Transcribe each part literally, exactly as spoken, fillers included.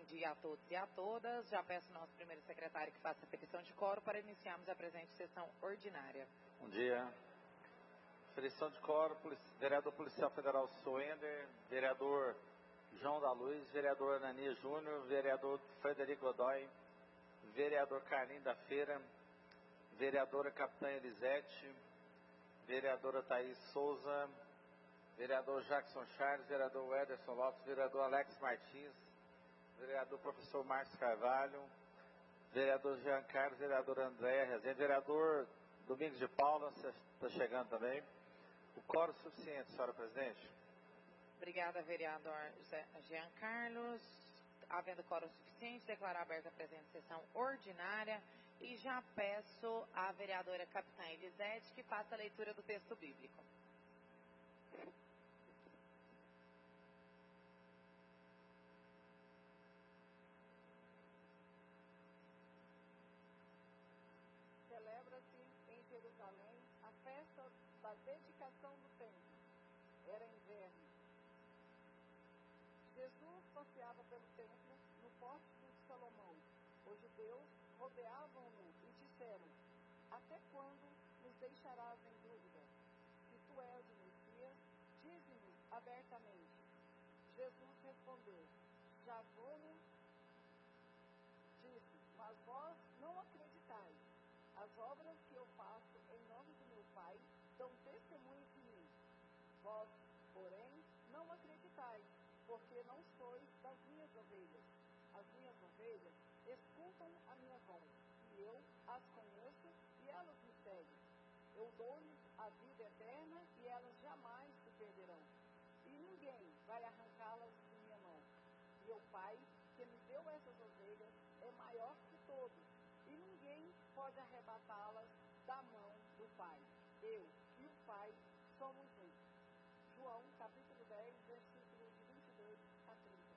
Bom dia a todos e a todas. Já peço ao nosso primeiro secretário que faça a petição de quórum para iniciarmos a presente sessão ordinária. Bom dia. Petição de quórum, vereador policial federal Soender, vereador João da Luz, vereador Anania Júnior, vereador Frederico Godoy, vereador Carlinho da Feira, vereadora Capitã Elisete, vereadora Thaís Souza, vereador Jackson Charles, vereador Ederson Lopes, vereador Alex Martins, vereador professor Marcos Carvalho, vereador Jean Carlos, vereador André Rezende, vereador Domingos de Paula, você está chegando também. O quórum suficiente, senhora presidente? Obrigada, vereador Jean Carlos. Havendo quórum suficiente, declarar aberta a presente sessão ordinária e já peço à vereadora Capitã Elisete que faça a leitura do texto bíblico. Celebra-se em Jerusalém a festa da dedicação do templo. Era inverno. Jesus passeava pelo templo no pórtico de Salomão. Os judeus rodeavam-no e disseram: até quando nos deixarás em dúvida? Se tu és o Messias, dize-nos abertamente. Jesus respondeu: já vou-no disse, mas vós não acreditais. As obras que eu faço em nome do meu Pai dão testemunho de mim. Vós, porém, não acreditais, porque não sois das minhas ovelhas. As minhas ovelhas escutam a minha voz, e eu as conheço, e elas me seguem. Eu dou-lhes a vida eterna, e elas jamais se perderão. E ninguém vai arrancá-las de minha mão. Meu Pai, que me deu essas ovelhas, é maior que todos, e ninguém pode arrebatá-las da mão do Pai. Eu e o Pai somos um. João, capítulo dez, versículos de vinte e dois a trinta.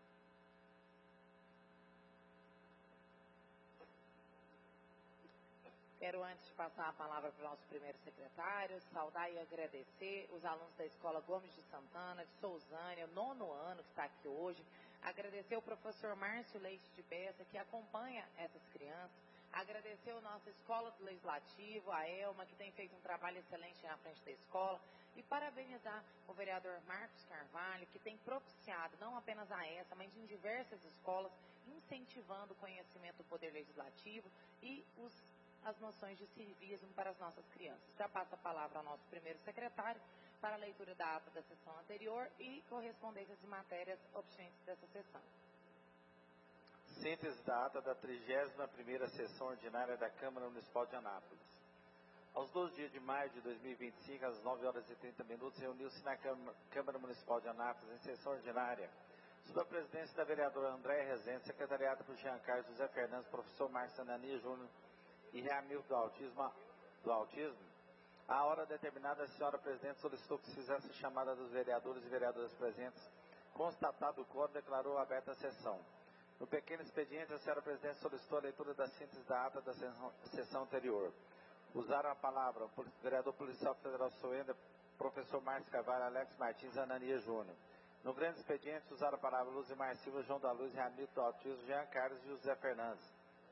Quero, antes de passar a palavra para o nosso primeiro secretário, saudar e agradecer os alunos da Escola Gomes de Santana, de Sousânia, nono ano, que está aqui hoje. Agradecer o professor Márcio Leite de Bessa, que acompanha essas crianças. Agradecer a nossa Escola do Legislativo, a Elma, que tem feito um trabalho excelente na frente da escola. E parabenizar o vereador Marcos Carvalho, que tem propiciado, não apenas a essa, mas em diversas escolas, incentivando o conhecimento do Poder Legislativo e os as noções de civismo para as nossas crianças. Já passo a palavra ao nosso primeiro secretário para a leitura da ata da sessão anterior e correspondências de matérias obstinentes dessa sessão. Síntese da ata da trigésima primeira sessão ordinária da Câmara Municipal de Anápolis. Aos doze dias de maio de dois mil e vinte e cinco, às nove horas e trinta minutos, reuniu-se na Câmara Municipal de Anápolis, em sessão ordinária, sob a presidência da vereadora André Rezende, secretariada por Jean Carlos José Fernandes, professor Márcio Anania Júnior, e Reamildo do autismo, do autismo, à hora determinada, a senhora presidente solicitou que se fizesse a chamada dos vereadores e vereadoras presentes. Constatado o quórum, declarou aberta a sessão. No pequeno expediente, a senhora presidente solicitou a leitura da síntese da ata da sessão anterior. Usaram a palavra o vereador policial federal Soender, professor Márcio Carvalho, Alex Martins e Anania Júnior. No grande expediente, usaram a palavra Luzimar Silva, João da Luz, Reamildo do autismo, Jean Carlos e José Fernandes.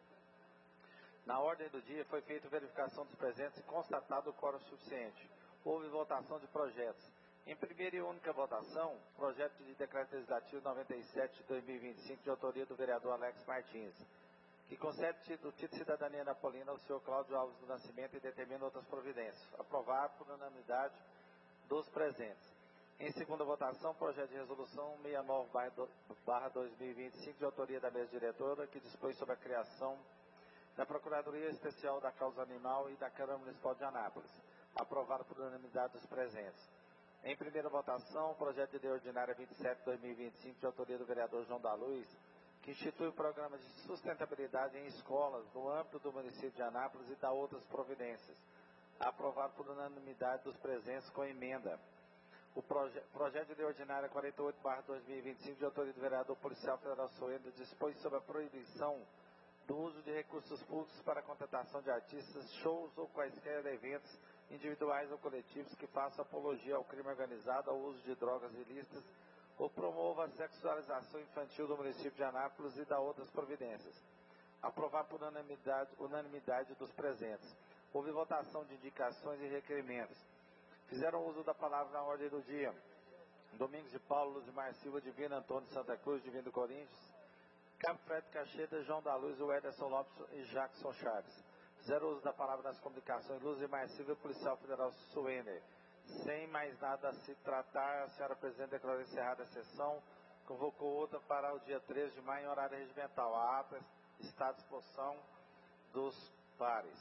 Na ordem do dia foi feita verificação dos presentes e constatado o quórum suficiente. Houve votação de projetos. Em primeira e única votação, projeto de decreto legislativo noventa e sete de dois mil e vinte e cinco, de autoria do vereador Alex Martins, que concede o título de cidadania napolina ao senhor Cláudio Alves do Nascimento e determina outras providências. Aprovado por unanimidade dos presentes. Em segunda votação, projeto de resolução sessenta e nove barra dois mil e vinte e cinco, de autoria da mesa diretora, que dispõe sobre a criação da Procuradoria Especial da Causa Animal e da Câmara Municipal de Anápolis, aprovado por unanimidade dos presentes. Em primeira votação, o projeto de lei ordinária vinte e sete de dois mil e vinte e cinco, de autoria do vereador João da Luz, que institui o programa de sustentabilidade em escolas no âmbito do município de Anápolis e dá outras providências, aprovado por unanimidade dos presentes com emenda. O proje projeto de lei ordinária quarenta e oito barra dois mil e vinte e cinco, de autoria do vereador policial federal Soender, dispõe sobre a proibição do uso de recursos públicos para a contratação de artistas, shows ou quaisquer eventos individuais ou coletivos que façam apologia ao crime organizado, ao uso de drogas ilícitas ou promova a sexualização infantil do município de Anápolis e da outras providências. Aprovar por unanimidade, unanimidade dos presentes. Houve votação de indicações e requerimentos. Fizeram uso da palavra na ordem do dia. Domingos de Paulo, Luzimar Silva, Divino Antônio de Santa Cruz, Divino do Corinthians, Cabo Fred Cacheta, João da Luz, Ederson Lopes e Jackson Chaves. Fizeram uso da palavra nas comunicações Luzimar Silva, Policial Federal Suene. Sem mais nada a se tratar, a senhora presidente declarou encerrada a sessão, convocou outra para o dia treze de maio em horário regimental. A ata está à disposição dos pares.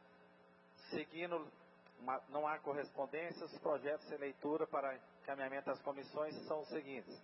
Seguindo, uma, não há correspondências, os projetos de leitura para encaminhamento às comissões são os seguintes.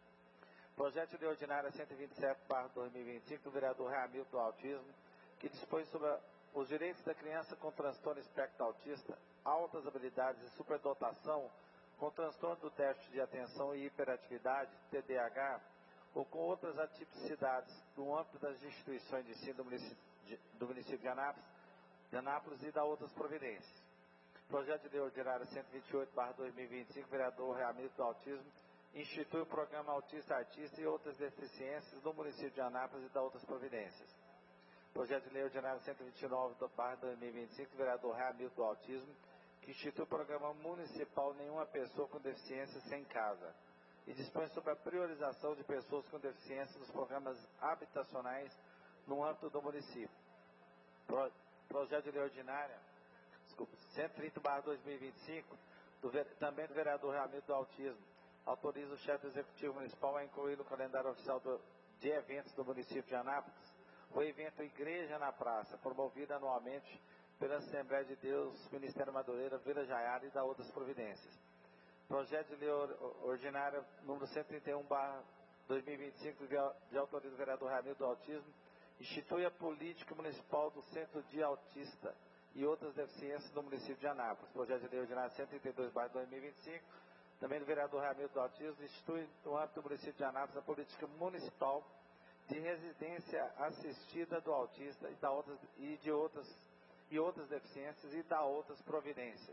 Projeto de ordinária cento e vinte e sete barra dois mil e vinte e cinco do vereador Hamilton do Autismo, que dispõe sobre a, os direitos da criança com transtorno espectro autista, altas habilidades e superdotação, com transtorno do déficit de atenção e hiperatividade, T D A H, ou com outras atipicidades no âmbito das instituições de ensino do município de, do município de Anápolis, de Anápolis e da outras providências. Projeto de lei ordinária cento e vinte e oito barra dois mil e vinte e cinco, vereador Hamilton do Autismo, institui o programa Autista Artista e outras deficiências no município de Anápolis e da outras providências. Projeto de lei ordinária cento e vinte e nove barra dois mil e vinte e cinco, vereador Hamilton do Autismo, que institui o programa municipal Nenhuma Pessoa com Deficiência Sem Casa e dispõe sobre a priorização de pessoas com deficiência nos programas habitacionais no âmbito do município. Pro, projeto de lei ordinária, desculpa, cento e trinta barra dois mil e vinte e cinco, do, também do vereador Hamilton do Autismo, autoriza o chefe executivo municipal a incluir no calendário oficial do, de eventos do município de Anápolis o evento Igreja na Praça, promovido anualmente pela Assembleia de Deus, Ministério Madureira, Vila Jaiara e da outras providências. Projeto de lei ordinária número cento e trinta e um barra dois mil e vinte e cinco, de autoria do vereador Hamilton do Autismo, institui a política municipal do Centro de Autista e outras deficiências do município de Anápolis. Projeto de lei ordinária cento e trinta e dois barra dois mil e vinte e cinco, também do vereador Hamilton do Autismo, institui no âmbito do município de Anápolis a política municipal de residência assistida do autista e, da outras, e de outras, e outras deficiências e da outras providências.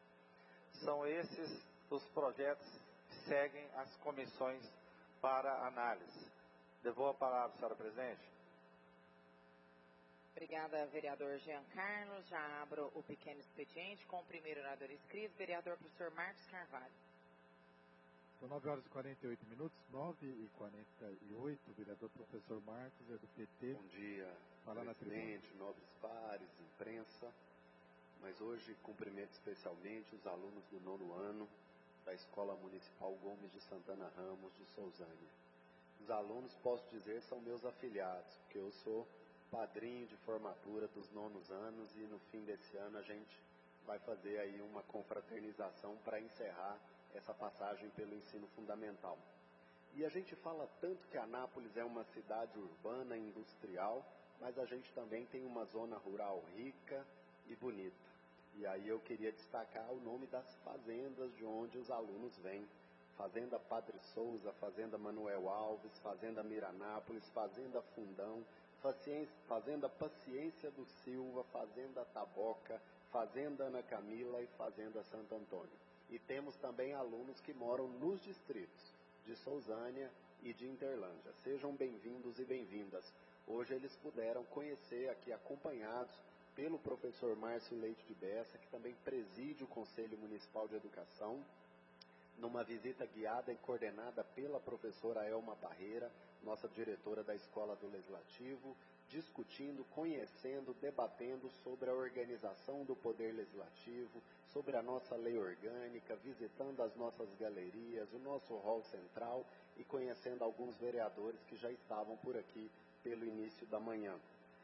São esses os projetos que seguem as comissões para análise. Devolvo a palavra, senhora presidente. Obrigada, vereador Jean Carlos. Já abro o pequeno expediente com o primeiro orador inscrito, vereador professor Marcos Carvalho. São nove horas e quarenta e oito minutos, nove e quarenta e oito, o vereador professor Marcos, é do P T. Bom dia, Fala presidente, nobres pares, imprensa, mas hoje cumprimento especialmente os alunos do nono ano da Escola Municipal Gomes de Santana Ramos de Sousânia. Os alunos, posso dizer, são meus afiliados, porque eu sou padrinho de formatura dos nonos anos e no fim desse ano a gente vai fazer aí uma confraternização para encerrar essa passagem pelo ensino fundamental. E a gente fala tanto que Anápolis é uma cidade urbana, industrial, mas a gente também tem uma zona rural rica e bonita. E aí eu queria destacar o nome das fazendas de onde os alunos vêm. Fazenda Padre Souza, Fazenda Manuel Alves, Fazenda Miranápolis, Fazenda Fundão, Fazenda Paciência do Silva, Fazenda Taboca, Fazenda Ana Camila e Fazenda Santo Antônio. E temos também alunos que moram nos distritos de Sousânia e de Interlândia. Sejam bem-vindos e bem-vindas. Hoje eles puderam conhecer aqui, acompanhados pelo professor Márcio Leite de Bessa, que também preside o Conselho Municipal de Educação, numa visita guiada e coordenada pela professora Elma Barreira, nossa diretora da Escola do Legislativo, discutindo, conhecendo, debatendo sobre a organização do Poder Legislativo, sobre a nossa lei orgânica, visitando as nossas galerias, o nosso hall central e conhecendo alguns vereadores que já estavam por aqui pelo início da manhã.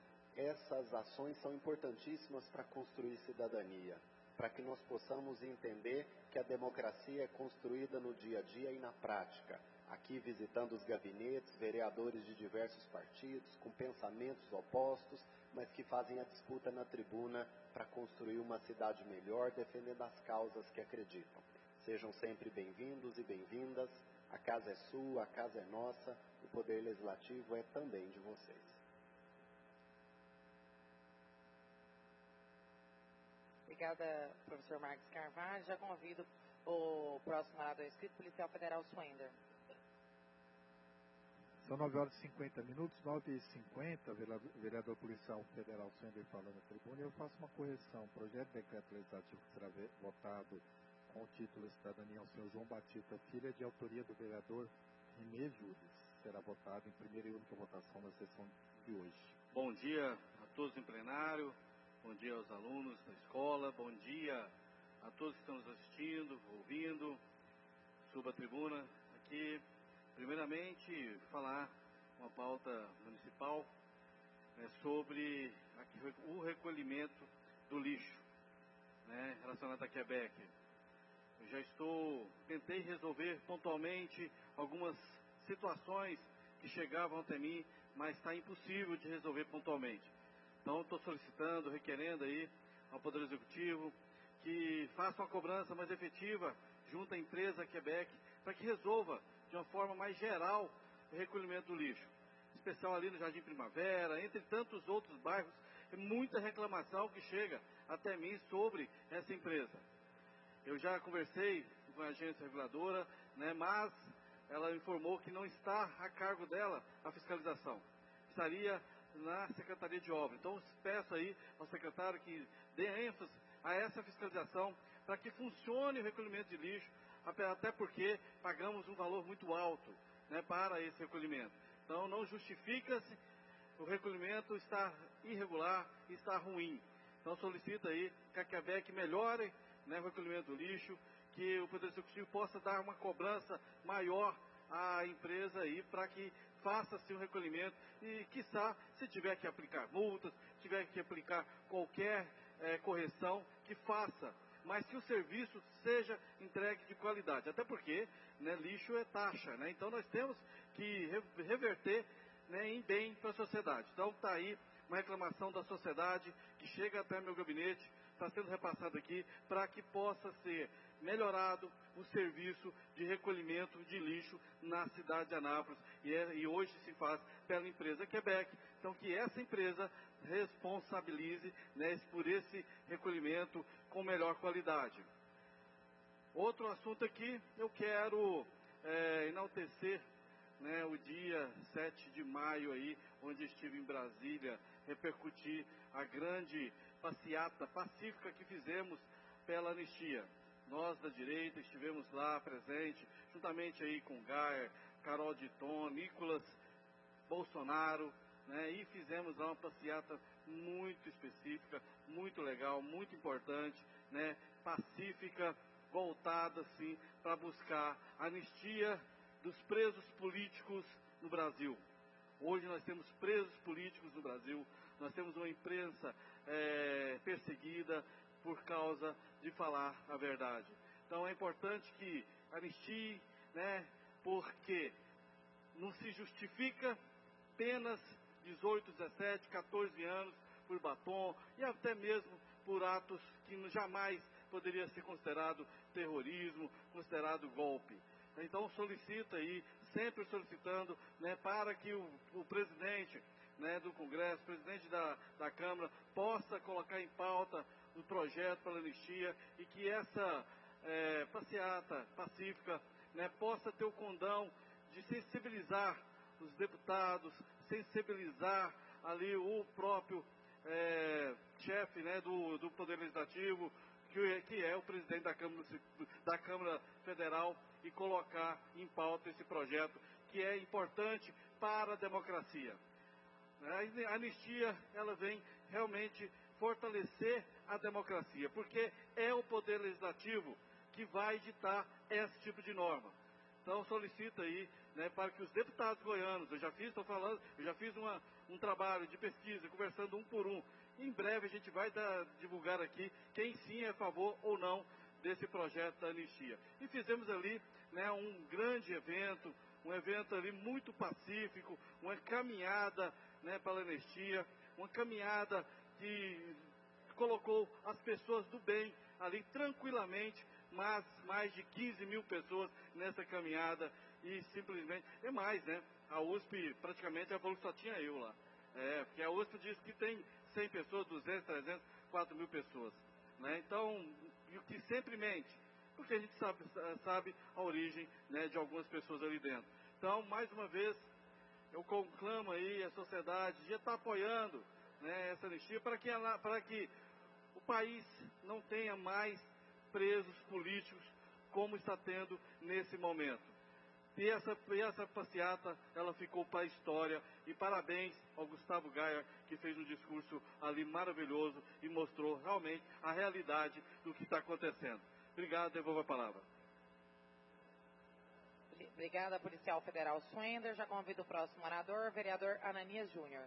Essas ações são importantíssimas para construir cidadania, para que nós possamos entender que a democracia é construída no dia a dia e na prática. Aqui visitando os gabinetes, vereadores de diversos partidos, com pensamentos opostos, mas que fazem a disputa na tribuna para construir uma cidade melhor, defendendo as causas que acreditam. Sejam sempre bem-vindos e bem-vindas. A casa é sua, a casa é nossa, o Poder Legislativo é também de vocês. Obrigada, professor Marcos Carvalho. Já convido o próximo orador inscrito, policial federal Swender. São nove horas e cinquenta minutos, nove e cinquenta, vereador, vereador policial federal Sender falando na tribuna, e eu faço uma correção. O projeto de decreto legislativo que será votado com o título Cidadania ao senhor João Batista Filho é de autoria do vereador Rimê Júdice. Será votado em primeira e única votação na sessão de hoje. Bom dia a todos em plenário, bom dia aos alunos da escola, bom dia a todos que estão nos assistindo, ouvindo, suba a tribuna aqui. Primeiramente, falar uma pauta municipal né, sobre a, o recolhimento do lixo né, relacionado a Quebec. Eu já estou, tentei resolver pontualmente algumas situações que chegavam até mim, mas está impossível de resolver pontualmente. Então, estou solicitando, requerendo aí ao Poder Executivo que faça uma cobrança mais efetiva junto à empresa Quebec para que resolva de uma forma mais geral o recolhimento do lixo. Especial ali no Jardim Primavera, entre tantos outros bairros, é muita reclamação que chega até mim sobre essa empresa. Eu já conversei com a agência reguladora, né, mas ela informou que não está a cargo dela a fiscalização. Estaria na Secretaria de Obras. Então, peço aí ao secretário que dê ênfase a essa fiscalização para que funcione o recolhimento de lixo, até porque pagamos um valor muito alto né, para esse recolhimento. Então, não justifica-se o recolhimento estar irregular e estar ruim. Então, solicito aí que a Quebec melhore né, o recolhimento do lixo, que o Poder Executivo possa dar uma cobrança maior à empresa aí para que faça-se o recolhimento e, quiçá, se tiver que aplicar multas, tiver que aplicar qualquer é, correção, que faça, mas que o serviço seja entregue de qualidade. Até porque né, lixo é taxa, né? Então nós temos que reverter né, em bem para a sociedade. Então está aí uma reclamação da sociedade que chega até meu gabinete, está sendo repassado aqui para que possa ser melhorado o serviço de recolhimento de lixo na cidade de Anápolis. E, é, e hoje se faz pela empresa Quebec. Então que essa empresa responsabilize né, por esse recolhimento com melhor qualidade. Outro assunto aqui, eu quero é, enaltecer né, o dia sete de maio aí, onde estive em Brasília, repercutir a grande passeata pacífica que fizemos pela anistia. Nós da direita estivemos lá presente, juntamente aí com Gayer, Carol Ditton, Nicolas Bolsonaro, né, e fizemos lá uma passeata muito específica, muito legal, muito importante, né, pacífica, voltada assim para buscar a anistia dos presos políticos no Brasil. Hoje nós temos presos políticos no Brasil, nós temos uma imprensa é, perseguida por causa de falar a verdade. Então é importante que anistie, né, porque não se justifica penas dezoito, dezessete, quatorze anos por batom e até mesmo por atos que jamais poderia ser considerado terrorismo, considerado golpe. Então solicito aí, sempre solicitando, né, para que o, o presidente né, do Congresso, o presidente da, da Câmara, possa colocar em pauta o projeto para a anistia e que essa é, passeata pacífica né, possa ter o condão de sensibilizar os deputados, sensibilizar ali o próprio é, chefe né, do, do Poder Legislativo, que, que é o presidente da Câmara, da Câmara Federal, e colocar em pauta esse projeto que é importante para a democracia. A anistia, ela vem realmente fortalecer a democracia, porque é o Poder Legislativo que vai ditar esse tipo de norma. Então solicito aí, né, para que os deputados goianos, eu já fiz, estou falando, eu já fiz uma, um trabalho de pesquisa, conversando um por um. Em breve a gente vai dar, divulgar aqui quem sim é a favor ou não desse projeto da anistia. E fizemos ali né, um grande evento, um evento ali muito pacífico, uma caminhada né, para a anistia, uma caminhada que colocou as pessoas do bem ali tranquilamente, mas mais de quinze mil pessoas nessa caminhada e simplesmente, é mais, né? A U S P praticamente ela falou que só tinha eu lá. É, porque a U S P diz que tem cem pessoas, duzentas, trezentas, quatro mil pessoas. Né? Então, e o que sempre mente, porque a gente sabe, sabe a origem né, de algumas pessoas ali dentro. Então, mais uma vez, eu conclamo aí a sociedade de estar apoiando, né, essa anistia para que, ela, para que o país não tenha mais presos políticos como está tendo nesse momento. E essa, e essa passeata, ela ficou para a história. E parabéns ao Gustavo Gaia, que fez um discurso ali maravilhoso e mostrou realmente a realidade do que está acontecendo. Obrigado, devolvo a palavra. Obrigada, policial federal Swender. Já convido o próximo orador, vereador Ananias Júnior.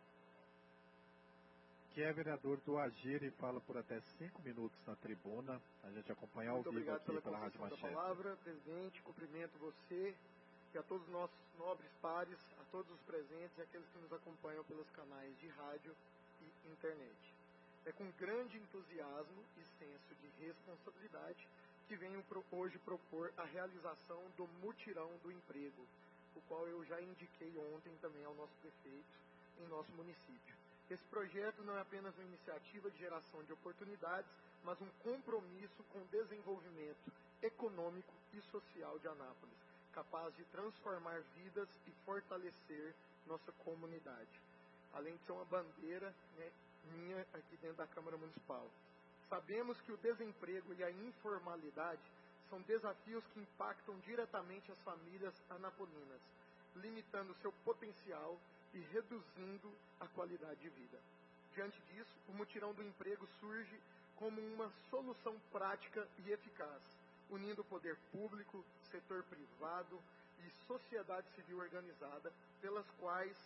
Que é vereador do Agir e fala por até cinco minutos na tribuna. A gente acompanha ao vivo aqui pela, pela Rádio Manchete. Muito obrigado pela palavra, presidente. Cumprimento você e a todos os nossos nobres pares, a todos os presentes e aqueles que nos acompanham pelos canais de rádio e internet. É com grande entusiasmo e senso de responsabilidade que venho hoje propor a realização do mutirão do emprego, o qual eu já indiquei ontem também ao nosso prefeito em nosso município. Esse projeto não é apenas uma iniciativa de geração de oportunidades, mas um compromisso com o desenvolvimento econômico e social de Anápolis, capaz de transformar vidas e fortalecer nossa comunidade. Além de ser uma bandeira, né, minha aqui dentro da Câmara Municipal. Sabemos que o desemprego e a informalidade são desafios que impactam diretamente as famílias anapolinas, limitando seu potencial e reduzindo a qualidade de vida. Diante disso, o mutirão do emprego surge como uma solução prática e eficaz, unindo o poder público, setor privado e sociedade civil organizada, pelas quais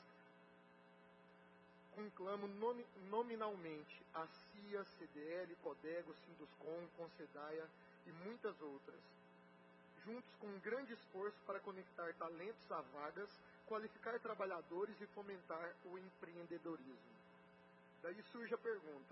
conclamo nominalmente a C I A, C D L, Codego, Sinduscom, Concedaia e muitas outras, juntos com um grande esforço para conectar talentos a vagas, qualificar trabalhadores e fomentar o empreendedorismo. Daí surge a pergunta: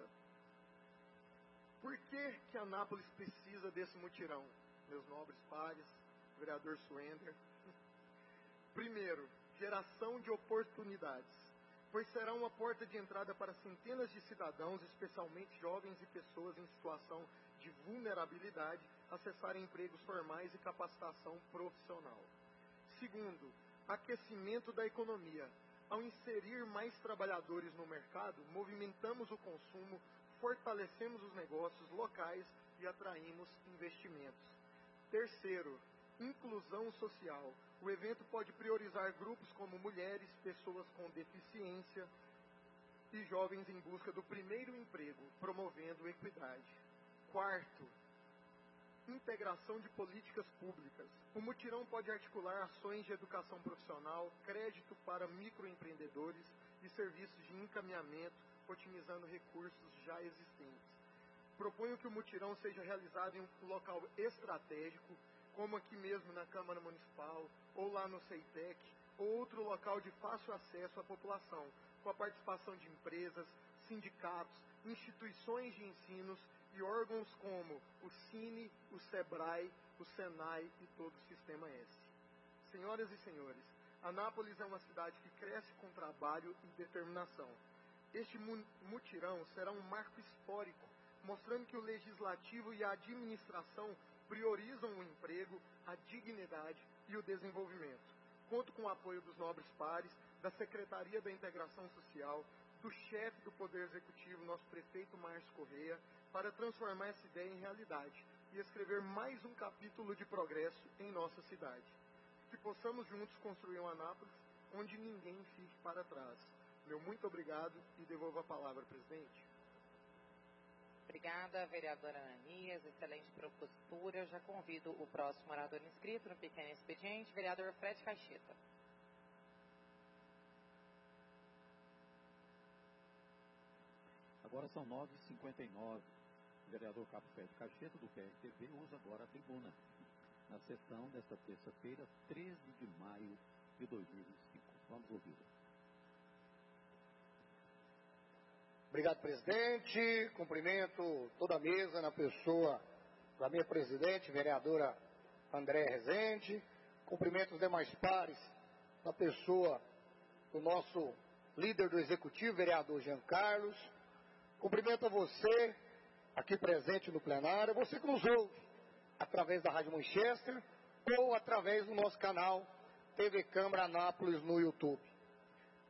por que que Anápolis precisa desse mutirão, meus nobres pares, vereador Swender? Primeiro, geração de oportunidades, pois será uma porta de entrada para centenas de cidadãos, especialmente jovens e pessoas em situação de vulnerabilidade, acessarem empregos formais e capacitação profissional. Segundo, aquecimento da economia. Ao inserir mais trabalhadores no mercado, movimentamos o consumo, fortalecemos os negócios locais e atraímos investimentos. Terceiro, inclusão social. O evento pode priorizar grupos como mulheres, pessoas com deficiência e jovens em busca do primeiro emprego, promovendo equidade. Quarto, integração de políticas públicas. O mutirão pode articular ações de educação profissional, crédito para microempreendedores e serviços de encaminhamento, otimizando recursos já existentes. Proponho que o mutirão seja realizado em um local estratégico, como aqui mesmo na Câmara Municipal, ou lá no CEITEC, ou outro local de fácil acesso à população, com a participação de empresas, sindicatos, instituições de ensinos e órgãos como o Cine, o SEBRAE, o SENAI e todo o Sistema S. Senhoras e senhores, Anápolis é uma cidade que cresce com trabalho e determinação. Este mutirão será um marco histórico, mostrando que o Legislativo e a administração priorizam o emprego, a dignidade e o desenvolvimento. Conto com o apoio dos nobres pares, da Secretaria da Integração Social, do chefe do Poder Executivo, nosso prefeito Márcio Correia, para transformar essa ideia em realidade e escrever mais um capítulo de progresso em nossa cidade. Que possamos juntos construir um Anápolis onde ninguém fique para trás. Meu muito obrigado e devolvo a palavra, presidente. Obrigada, vereadora Ananias, excelente propositura. Eu já convido o próximo orador inscrito no pequeno expediente, vereador Fred Caixeta. Agora são nove e cinquenta e nove. O vereador Capo Fred Caixeta, do P R T B, usa agora a tribuna, na sessão desta terça-feira, treze de maio de dois mil e vinte e cinco. Vamos ouvi-lo. Obrigado, presidente. Cumprimento toda a mesa na pessoa da minha presidente, vereadora André Rezende. Cumprimento os demais pares na pessoa do nosso líder do executivo, vereador Jean Carlos. Cumprimento a você, aqui presente no plenário, você que nos ouve através da Rádio Manchester ou através do nosso canal T V Câmara Anápolis no YouTube.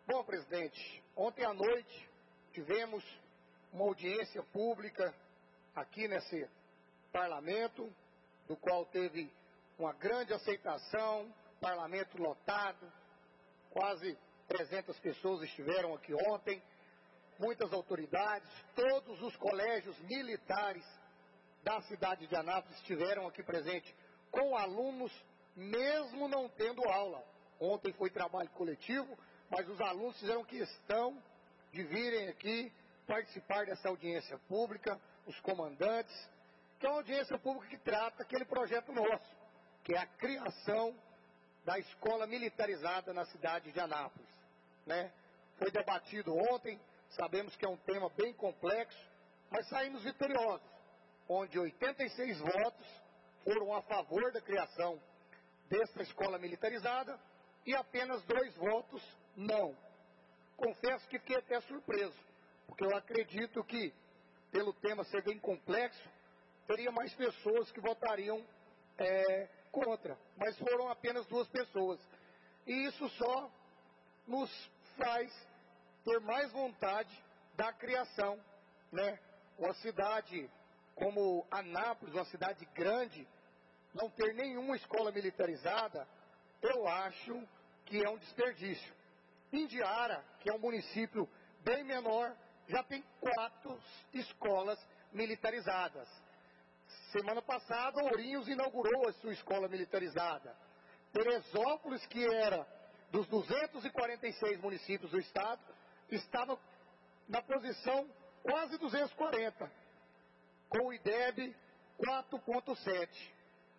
Bom, presidente, ontem à noite tivemos uma audiência pública aqui nesse parlamento, do qual teve uma grande aceitação, parlamento lotado, quase trezentas pessoas estiveram aqui ontem, muitas autoridades, todos os colégios militares da cidade de Anápolis estiveram aqui presentes, com alunos, mesmo não tendo aula. Ontem foi trabalho coletivo, mas os alunos fizeram questão de virem aqui participar dessa audiência pública, os comandantes, que é uma audiência pública que trata aquele projeto nosso, que é a criação da escola militarizada na cidade de Anápolis, né? Foi debatido ontem, sabemos que é um tema bem complexo, mas saímos vitoriosos, onde oitenta e seis votos foram a favor da criação dessa escola militarizada e apenas dois votos não. Confesso que fiquei até surpreso, porque eu acredito que, pelo tema ser bem complexo, teria mais pessoas que votariam é, contra, mas foram apenas duas pessoas. E isso só nos faz ter mais vontade da criação, né? Uma cidade como Anápolis, uma cidade grande, não ter nenhuma escola militarizada, eu acho que é um desperdício. Indiara, que é um município bem menor, já tem quatro escolas militarizadas. Semana passada, Ourinhos inaugurou a sua escola militarizada. Teresópolis, que era dos duzentos e quarenta e seis municípios do estado, estava na posição quase duzentos e quarenta, com o I D E B quatro ponto sete.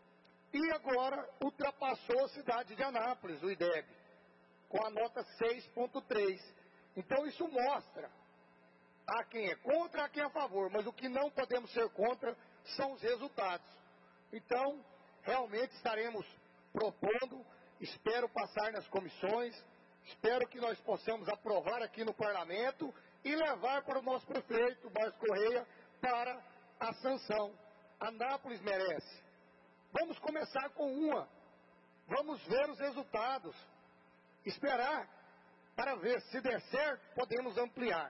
E agora ultrapassou a cidade de Anápolis, o I D E B, com a nota seis ponto três. Então isso mostra, há quem é contra, há quem é a favor, mas o que não podemos ser contra são os resultados. Então, realmente estaremos propondo, espero passar nas comissões, espero que nós possamos aprovar aqui no parlamento e levar para o nosso prefeito, Márcio Correia, para a sanção. Anápolis merece. Vamos começar com uma, vamos ver os resultados, esperar para ver se der certo, podemos ampliar.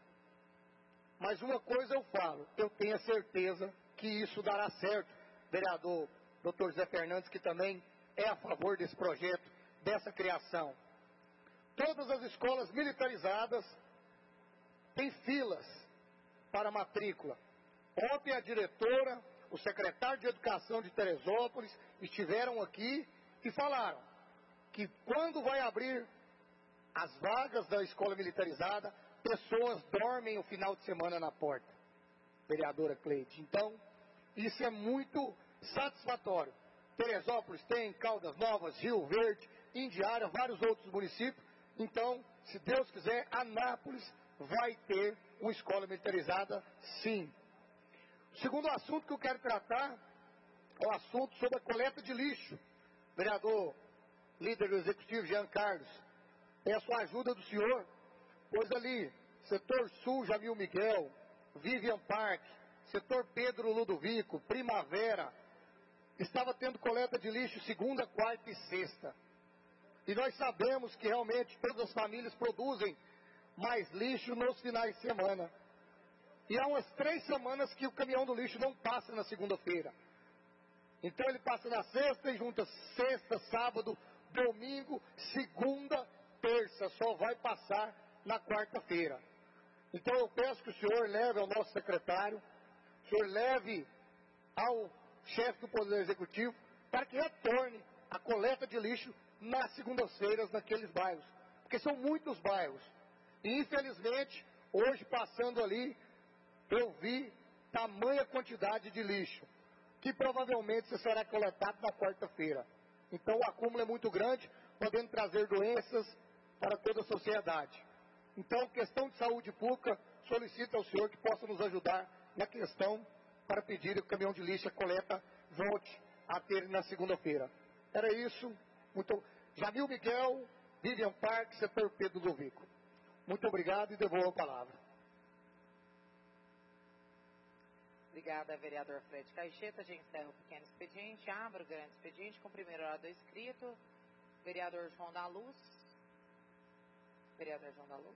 Mas uma coisa eu falo, eu tenho a certeza que isso dará certo, vereador doutor Zé Fernandes, que também é a favor desse projeto, dessa criação. Todas as escolas militarizadas têm filas para matrícula. Ontem a diretora, o secretário de Educação de Teresópolis estiveram aqui e falaram que quando vai abrir as vagas da escola militarizada, pessoas dormem o final de semana na porta, vereadora Cleide. Então, isso é muito satisfatório. Teresópolis tem, Caldas Novas, Rio Verde, Indiara, vários outros municípios. Então, se Deus quiser, Anápolis vai ter uma escola militarizada, sim. O segundo assunto que eu quero tratar é o assunto sobre a coleta de lixo. Vereador, líder do Executivo, Jean Carlos, peço a ajuda do senhor, pois ali, setor sul, Jamil Miguel, Vivian Park, setor Pedro Ludovico, Primavera, estava tendo coleta de lixo segunda, quarta e sexta. E nós sabemos que realmente todas as famílias produzem mais lixo nos finais de semana. E há umas três semanas que o caminhão do lixo não passa na segunda-feira. Então ele passa na sexta e junta sexta, sábado, domingo, segunda, terça. Só vai passar na quarta-feira. Então eu peço que o senhor leve ao nosso secretário, o senhor leve ao chefe do Poder Executivo, para que retorne a coleta de lixo nas segundas-feiras naqueles bairros. Porque são muitos bairros. E infelizmente, hoje passando ali, eu vi tamanha quantidade de lixo, que provavelmente será coletado na quarta-feira. Então o acúmulo é muito grande, podendo trazer doenças para toda a sociedade. Então, questão de saúde pública, solicito ao senhor que possa nos ajudar na questão para pedir que o caminhão de lixo, a coleta, volte a ter na segunda-feira. Era isso. Muito... Jamil Miguel, Vivian Park, setor Pedro Ludovico. Muito obrigado e devolvo a palavra. Obrigada, vereador Fred Caixeta. Já encerro o pequeno expediente, abro o grande expediente com o primeiro orador inscrito, vereador João da Luz. Vereador João da Luz.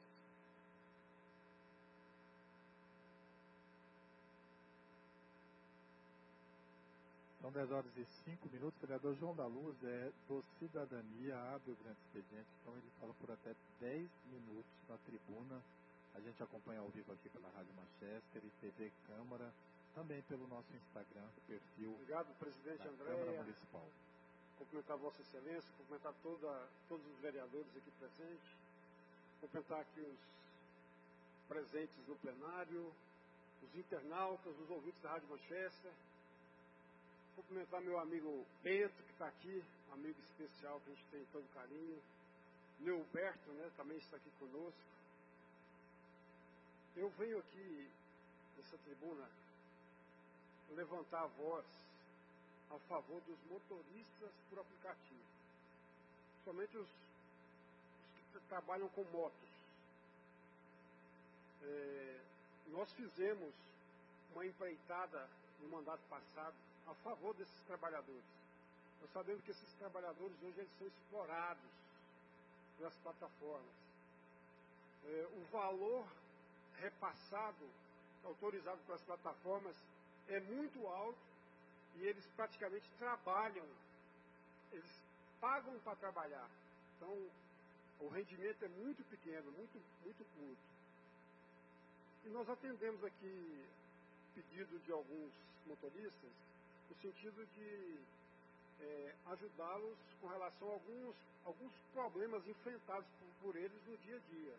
São dez horas e cinco minutos. O vereador João da Luz é do Cidadania, abre o grande expediente, então ele fala por até dez minutos na tribuna. A gente acompanha ao vivo aqui pela Rádio Manchester e T V Câmara, também pelo nosso Instagram, o perfil Obrigado, presidente da Andréia. Câmara Municipal. Cumprimentar Vossa Excelência, cumprimentar toda, todos os vereadores aqui presentes, cumprimentar aqui os presentes no plenário, os internautas, os ouvintes da Rádio Manchester, cumprimentar meu amigo Bento, que está aqui, um amigo especial que a gente tem todo carinho, Neuberto, né, também está aqui conosco. Eu venho aqui, nessa tribuna, levantar a voz a favor dos motoristas por aplicativo, somente os, os que trabalham com motos. É, nós fizemos uma empreitada no mandato passado a favor desses trabalhadores. Nós sabemos que esses trabalhadores hoje eles são explorados pelas plataformas. É, o valor repassado, autorizado pelas plataformas, é muito alto e eles praticamente trabalham, eles pagam para trabalhar. Então, o rendimento é muito pequeno, muito, muito curto. E nós atendemos aqui pedido de alguns motoristas, no sentido de é, ajudá-los com relação a alguns, alguns problemas enfrentados por, por eles no dia a dia.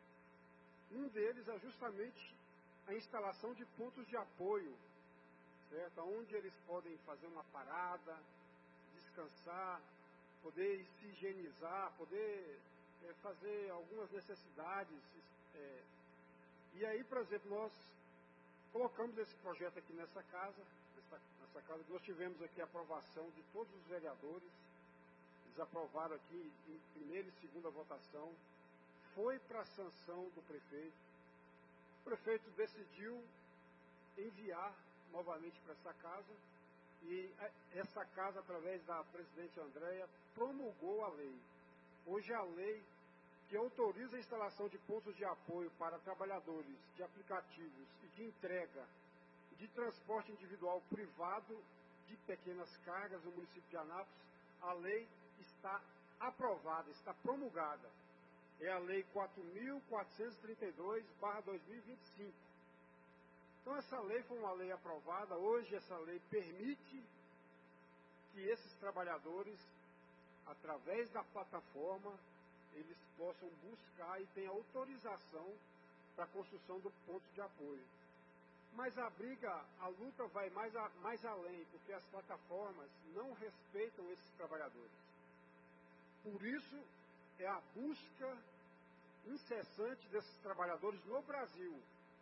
Um deles é justamente a instalação de pontos de apoio, certo? Onde eles podem fazer uma parada, descansar, poder se higienizar, poder é, fazer algumas necessidades. É. E aí, por exemplo, nós colocamos esse projeto aqui nessa casa, nessa, nessa casa, nós tivemos aqui a aprovação de todos os vereadores, eles aprovaram aqui em primeira e segunda votação, foi para a sanção do prefeito. O prefeito decidiu enviar novamente para essa casa e essa casa, através da presidente Andréia, promulgou a lei. Hoje a lei que autoriza a instalação de pontos de apoio para trabalhadores de aplicativos e de entrega de transporte individual privado de pequenas cargas no município de Anápolis, a lei está aprovada, está promulgada. É a Lei quatro mil quatrocentos e trinta e dois barra dois mil e vinte e cinco. Então essa lei foi uma lei aprovada. Hoje essa lei permite que esses trabalhadores, através da plataforma, eles possam buscar e tenham autorização para a construção do ponto de apoio. Mas a briga, a luta vai mais, a, mais além, porque as plataformas não respeitam esses trabalhadores. Por isso, é a busca incessante desses trabalhadores no Brasil.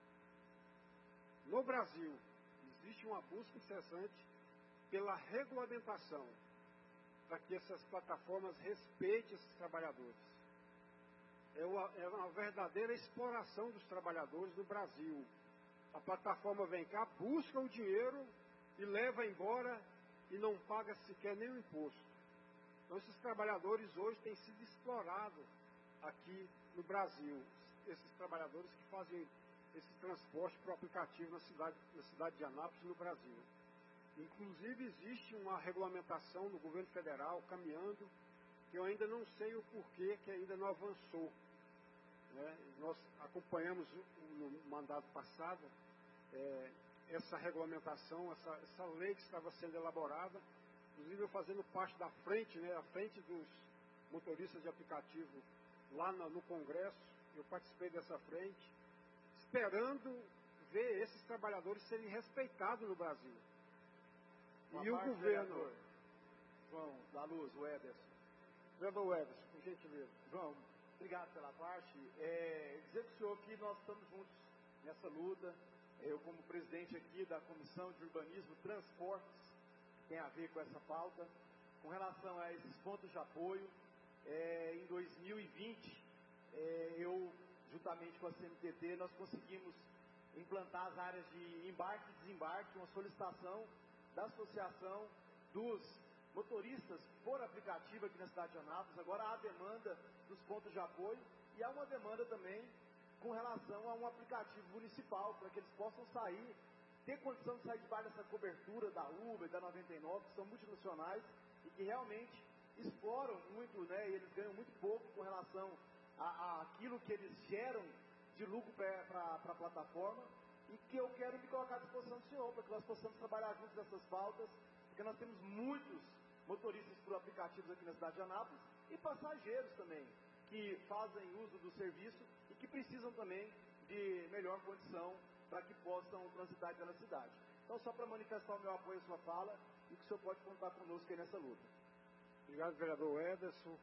No Brasil, existe uma busca incessante pela regulamentação, para que essas plataformas respeitem esses trabalhadores. É uma, é uma verdadeira exploração dos trabalhadores no Brasil. A plataforma vem cá, busca o dinheiro e leva embora e não paga sequer nenhum imposto. Então esses trabalhadores hoje têm sido explorados aqui no Brasil. Esses trabalhadores que fazem esse transporte por aplicativo na cidade, na cidade de Anápolis, no Brasil. Inclusive existe uma regulamentação no governo federal caminhando, que eu ainda não sei o porquê que ainda não avançou. Né? Nós acompanhamos no mandato passado é, essa regulamentação, essa, essa lei que estava sendo elaborada, inclusive eu fazendo parte da frente, né, a frente dos motoristas de aplicativo lá no, no Congresso, eu participei dessa frente, esperando ver esses trabalhadores serem respeitados no Brasil. Uma e o parte, governo... Vereador João da Luz, o Ederson. Vereador Ederson, por gentileza. João, obrigado pela parte. É, dizer para o senhor que nós estamos juntos nessa luta. Eu, como presidente aqui da Comissão de Urbanismo e Transportes, que tem a ver com essa pauta, com relação a esses pontos de apoio, é, em dois mil e vinte, é, eu, juntamente com a C N T T, nós conseguimos implantar as áreas de embarque e desembarque, uma solicitação da Associação dos Motoristas por aplicativo aqui na cidade de Anápolis. Agora há demanda dos pontos de apoio E há uma demanda também com relação a um aplicativo municipal, para que eles possam sair, ter condição de sair debaixo dessa cobertura da Uber, da noventa e nove, que são multinacionais e que realmente exploram muito, né, e eles ganham muito pouco com relação a, a aquilo que eles geram de lucro para a plataforma, e que eu quero me colocar à disposição do senhor, para que nós possamos trabalhar juntos nessas pautas, porque nós temos muitos motoristas por aplicativos aqui na cidade de Anápolis, e passageiros também, que fazem uso do serviço e que precisam também de melhor condição para que possam transitar pela cidade. Então, só para manifestar o meu apoio à sua fala, e que o senhor pode contar conosco aí nessa luta. Obrigado, vereador Ederson.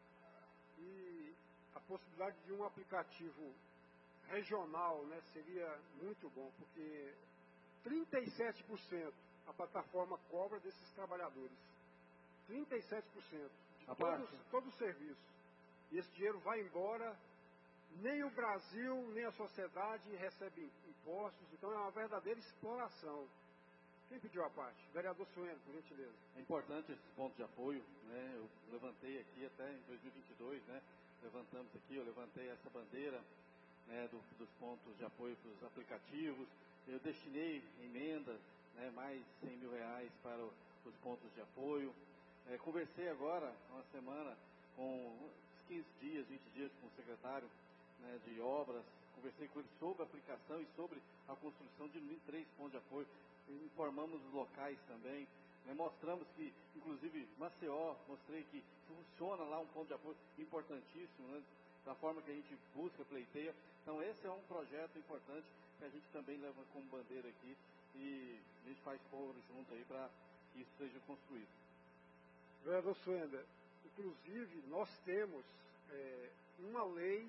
E a possibilidade de um aplicativo regional, né, seria muito bom, porque trinta e sete por cento a plataforma cobra desses trabalhadores. trinta e sete por cento de todo, todo o serviço. E esse dinheiro vai embora, nem o Brasil, nem a sociedade recebem impostos, então é uma verdadeira exploração. Quem pediu a parte? Vereador Sueno, por gentileza. É importante esses pontos de apoio, né? Eu levantei aqui até em dois mil e vinte e dois, né? Levantamos aqui, eu levantei essa bandeira, né, do, dos pontos de apoio para os aplicativos. Eu destinei emendas, né, mais cem mil reais para o, os pontos de apoio. É, conversei agora, uma semana, com quinze dias, vinte dias com o secretário, né, de obras. Conversei com ele sobre a aplicação e sobre a construção de três pontos de apoio. Informamos os locais também, né, mostramos que, inclusive, Maceió, mostrei que funciona lá um ponto de apoio importantíssimo, né, da forma que a gente busca, pleiteia. Então, esse é um projeto importante que a gente também leva como bandeira aqui e a gente faz foro junto aí para que isso seja construído. Vereador Suenda, inclusive, nós temos é, uma lei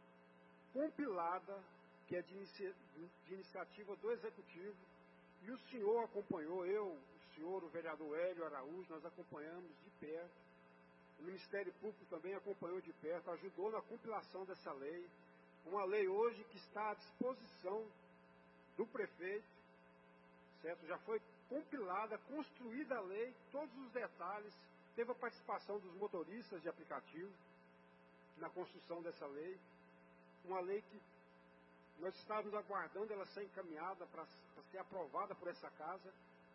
compilada que é de, inicia, de iniciativa do Executivo, e o senhor acompanhou, eu, o senhor, o vereador Hélio Araújo, nós acompanhamos de perto. O Ministério Público também acompanhou de perto, ajudou na compilação dessa lei. Uma lei hoje que está à disposição do prefeito, certo? Já foi compilada, construída a lei, todos os detalhes. Teve a participação dos motoristas de aplicativo na construção dessa lei. Uma lei que nós estávamos aguardando ela ser encaminhada para ser aprovada por essa casa.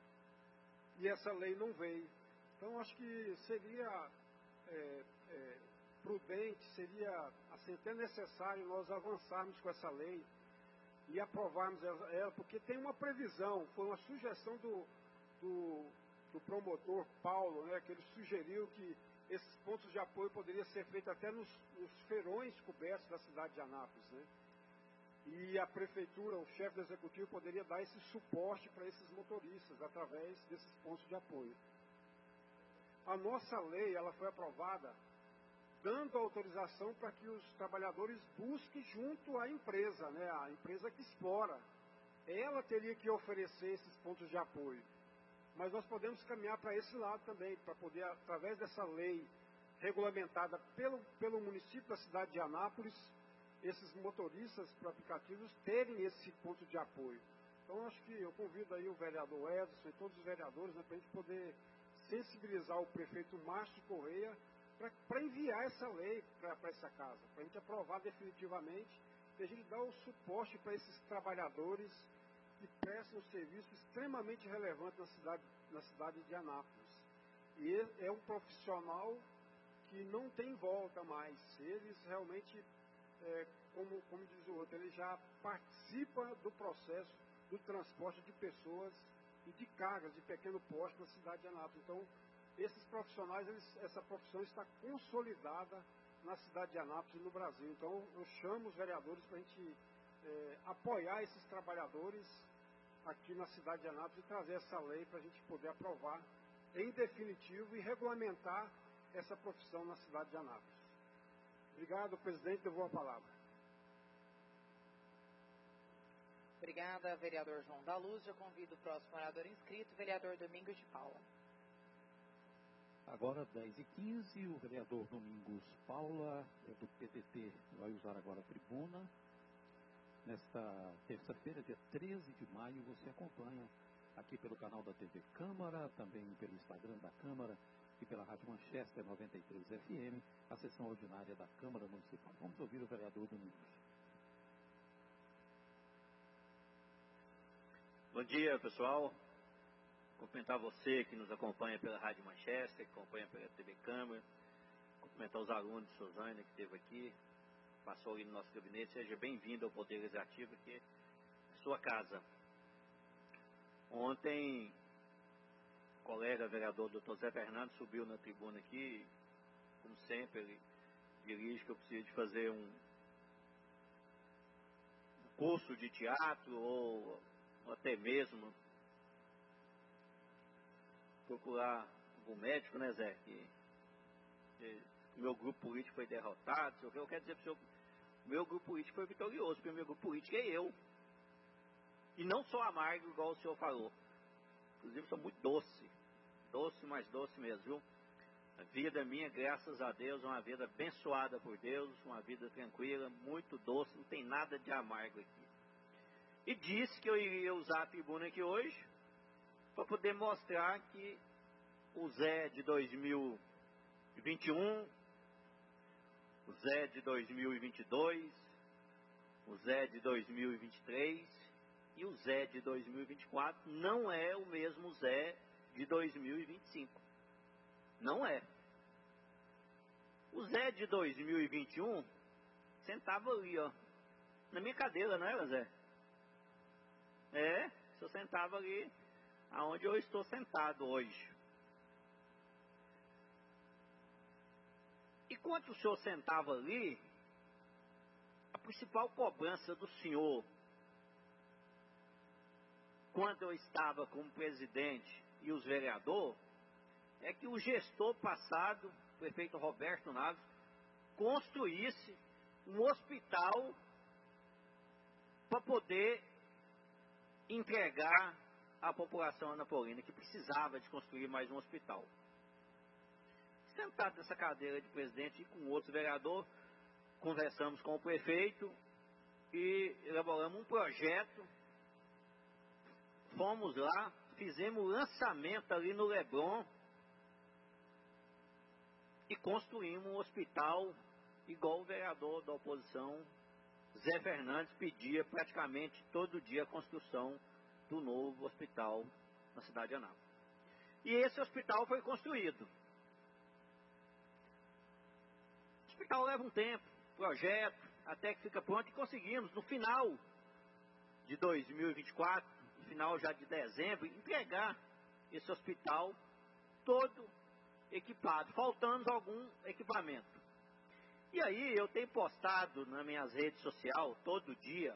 E essa lei não veio. Então, acho que seria é, é, prudente, seria assim, até necessário nós avançarmos com essa lei e aprovarmos ela, porque tem uma previsão, foi uma sugestão do, do, do promotor Paulo, né, que ele sugeriu que esses pontos de apoio poderiam ser feitos até nos, nos feirões cobertos da cidade de Anápolis, né? E a prefeitura, o chefe do executivo, poderia dar esse suporte para esses motoristas através desses pontos de apoio. A nossa lei, ela foi aprovada dando autorização para que os trabalhadores busquem junto à empresa, né, a empresa que explora. Ela teria que oferecer esses pontos de apoio. Mas nós podemos caminhar para esse lado também, para poder, através dessa lei regulamentada pelo, pelo município da cidade de Anápolis, esses motoristas para aplicativos terem esse ponto de apoio. Então, acho que eu convido aí o vereador Edson e todos os vereadores, né, para a gente poder sensibilizar o prefeito Márcio Correia para enviar essa lei para essa casa, para a gente aprovar definitivamente e a gente dar o suporte para esses trabalhadores que prestam um serviço extremamente relevante na cidade, na cidade de Anápolis. E é um profissional que não tem volta mais. Eles realmente, é, como, como diz o outro, ele já participa do processo do transporte de pessoas e de cargas de pequeno porte na cidade de Anápolis. Então, esses profissionais, eles, essa profissão está consolidada na cidade de Anápolis e no Brasil. Então, eu chamo os vereadores para a gente é, apoiar esses trabalhadores aqui na cidade de Anápolis e trazer essa lei para a gente poder aprovar em definitivo e regulamentar essa profissão na cidade de Anápolis. Obrigado, presidente. Eu vou a palavra. Obrigada, vereador João da Luz. Eu convido o próximo orador inscrito, vereador Domingos de Paula. Agora, dez e quinze, o vereador Domingos Paula, é do P D T, vai usar agora a tribuna. Nesta terça-feira, dia treze de maio, você acompanha aqui pelo canal da T V Câmara, também pelo Instagram da Câmara, aqui pela Rádio Manchester noventa e três F M, a sessão ordinária da Câmara Municipal. Vamos ouvir o vereador Domingos. Bom dia, pessoal. Cumprimentar você que nos acompanha pela Rádio Manchester, que acompanha pela T V Câmara. Cumprimentar os alunos de Suzânia que esteve aqui, passou ali no nosso gabinete. Seja bem-vindo ao Poder Legislativo, que é sua casa. Ontem, o colega vereador doutor Zé Fernandes subiu na tribuna aqui, como sempre, ele dirige que eu preciso de fazer um, um curso de teatro ou, ou até mesmo procurar algum médico, né, Zé? Que, que o meu grupo político foi derrotado. Se eu, eu quero dizer para o senhor, o meu grupo político foi vitorioso, porque o meu grupo político é eu. E não sou amargo, igual o senhor falou. Inclusive, sou muito doce. Doce, mais doce mesmo, viu? A vida minha, graças a Deus, é uma vida abençoada por Deus, uma vida tranquila, muito doce, não tem nada de amargo aqui. E disse que eu iria usar a tribuna aqui hoje para poder mostrar que o Zé de dois mil e vinte e um, o Zé de dois mil e vinte e dois, o Zé de dois mil e vinte e três e o Zé de dois mil e vinte e quatro não é o mesmo Zé de dois mil e vinte e cinco. Não é. O Zé de dois mil e vinte e um sentava ali, ó, na minha cadeira, não era, Zé? É, eu sentava ali aonde eu estou sentado hoje. E quando o senhor sentava ali, a principal cobrança do senhor, quando eu estava como presidente e os vereadores, é que o gestor passado, o prefeito Roberto Naves, construísse um hospital para poder entregar à população anapolina, que precisava de construir mais um hospital. Sentado nessa cadeira de presidente e com outro vereador, conversamos com o prefeito e elaboramos um projeto. Fomos lá, fizemos o lançamento ali no Leblon e construímos um hospital igual o vereador da oposição, Zé Fernandes, pedia praticamente todo dia a construção do novo hospital na cidade de Anápolis. E esse hospital foi construído. O hospital leva um tempo, projeto, até que fica pronto, e conseguimos, no final de dois mil e vinte e quatro, no final já de dezembro, entregar esse hospital todo equipado, faltando algum equipamento. E aí eu tenho postado nas minhas redes sociais todo dia,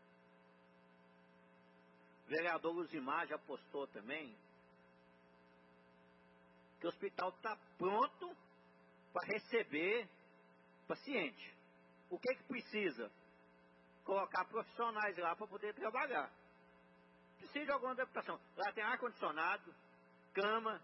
o vereador Luzimar já postou também, que o hospital está pronto para receber paciente. O que que precisa? Colocar profissionais lá para poder trabalhar. Precisa de alguma adaptação. Lá tem ar-condicionado, cama,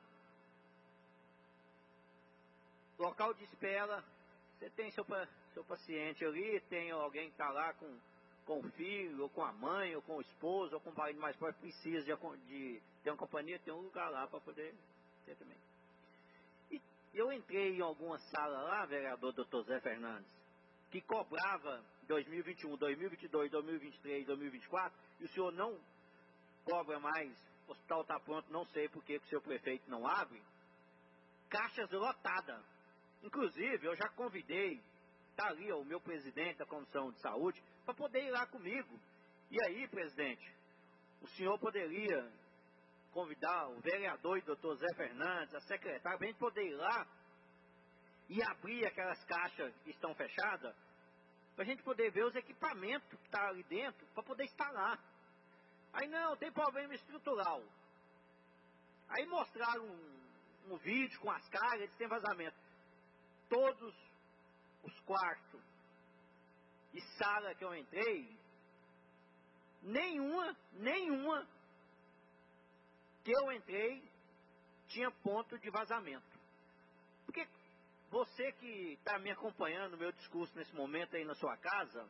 local de espera. Você tem seu, seu paciente ali, tem alguém que está lá com, com o filho, ou com a mãe, ou com o esposo, ou com o marido mais forte, precisa de, de ter uma companhia, tem um lugar lá para poder ter também. E eu entrei em alguma sala lá, vereador doutor Zé Fernandes, que cobrava dois mil e vinte e um, dois mil e vinte e dois, dois mil e vinte e três, dois mil e vinte e quatro, e o senhor não cobra mais, o hospital está pronto, não sei por que o seu prefeito não abre, caixas lotadas. Inclusive, eu já convidei, está ali ó, o meu presidente da Comissão de Saúde, para poder ir lá comigo. E aí, presidente, o senhor poderia convidar o vereador e o doutor Zé Fernandes, a secretária, para a gente poder ir lá e abrir aquelas caixas que estão fechadas, para a gente poder ver os equipamentos que estão ali dentro, para poder instalar. Aí não, tem problema estrutural. Aí mostraram um, um vídeo com as caras, tem vazamento. Todos os quartos e sala que eu entrei, nenhuma, nenhuma que eu entrei tinha ponto de vazamento. Porque você que está me acompanhando no meu discurso nesse momento aí na sua casa,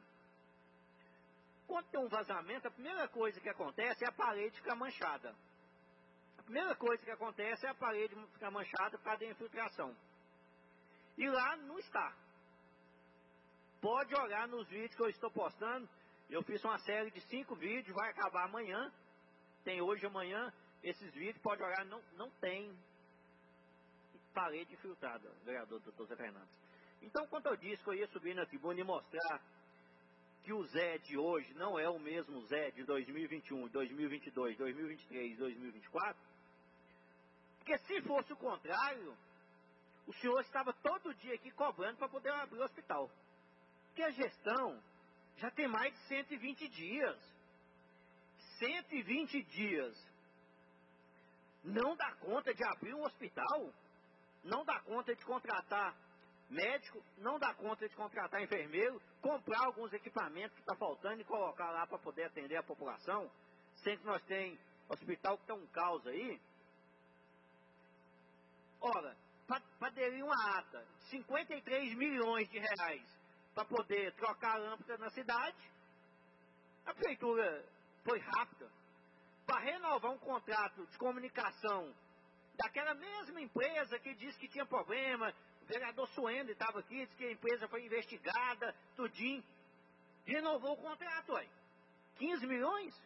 quando tem um vazamento, a primeira coisa que acontece é a parede ficar manchada. A primeira coisa que acontece é a parede ficar manchada por causa da infiltração. E lá não está. Pode olhar nos vídeos que eu estou postando. Eu fiz uma série de cinco vídeos, vai acabar amanhã. Tem hoje e amanhã. Esses vídeos, pode olhar, não, não tem parede infiltrada, vereador doutor Zé Fernandes. Então, quando eu disse que eu ia subir na tribuna e mostrar que o Zé de hoje não é o mesmo Zé de dois mil e vinte e um, dois mil e vinte e dois, dois mil e vinte e três, dois mil e vinte e quatro, porque se fosse o contrário, o senhor estava todo dia aqui cobrando para poder abrir o hospital. Porque a gestão já tem mais de cento e vinte dias. cento e vinte dias. Não dá conta de abrir um hospital? Não dá conta de contratar médico? Não dá conta de contratar enfermeiro? Comprar alguns equipamentos que está faltando e colocar lá para poder atender a população? Sendo que nós temos hospital que está um caos aí? Ora, para aderir uma ata de cinquenta e três milhões de reais para poder trocar a lâmpada na cidade, a prefeitura foi rápida. Para renovar um contrato de comunicação daquela mesma empresa que disse que tinha problema, o vereador Suendo estava aqui, disse que a empresa foi investigada, tudinho, renovou o contrato, aí. quinze milhões?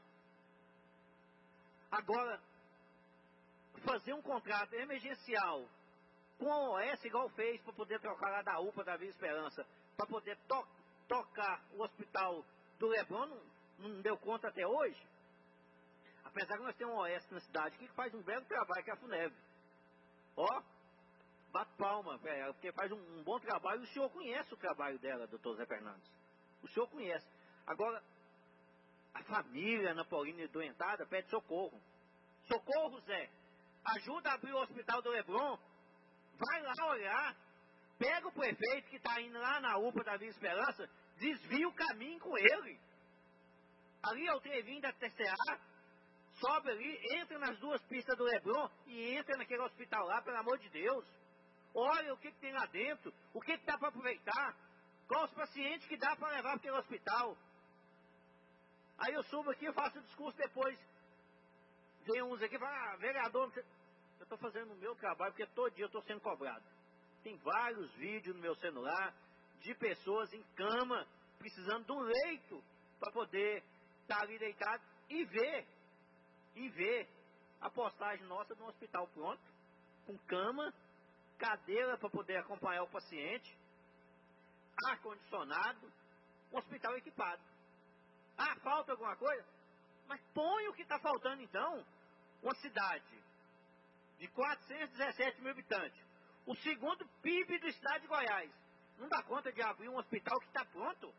Agora, fazer um contrato emergencial com a O S, igual fez, para poder trocar lá da U P A da Vila Esperança, para poder to tocar o hospital do Leblon, não, não deu conta até hoje. Apesar que nós temos uma O S na cidade que faz um belo trabalho, que é a FUNEV. Ó, bate palma, véio, porque faz um, um bom trabalho. O senhor conhece o trabalho dela, doutor Zé Fernandes. O senhor conhece. Agora, a família Ana Paulina doentada pede socorro. Socorro, Zé. Ajuda a abrir o hospital do Leblon. Vai lá olhar. Pega o prefeito que está indo lá na U P A da Vila Esperança, desvia o caminho com ele. Ali é o trevinho da T C A. Sobe ali, entra nas duas pistas do Leblon e entra naquele hospital lá, pelo amor de Deus. Olha o que, que tem lá dentro, o que, que dá para aproveitar, quais os pacientes que dá para levar para aquele hospital. Aí eu subo aqui e faço o discurso depois. Vem uns aqui e falam, ah, vereador, eu estou fazendo o meu trabalho porque todo dia eu estou sendo cobrado. Tem vários vídeos no meu celular de pessoas em cama, precisando de um leito para poder estar ali deitado e ver. E ver a postagem nossa no hospital pronto, com cama, cadeira para poder acompanhar o paciente, ar-condicionado, um hospital equipado. Ah, falta alguma coisa? Mas põe o que está faltando então. Uma cidade de quatrocentos e dezessete mil habitantes, o segundo P I B do estado de Goiás, não dá conta de abrir um hospital que está pronto?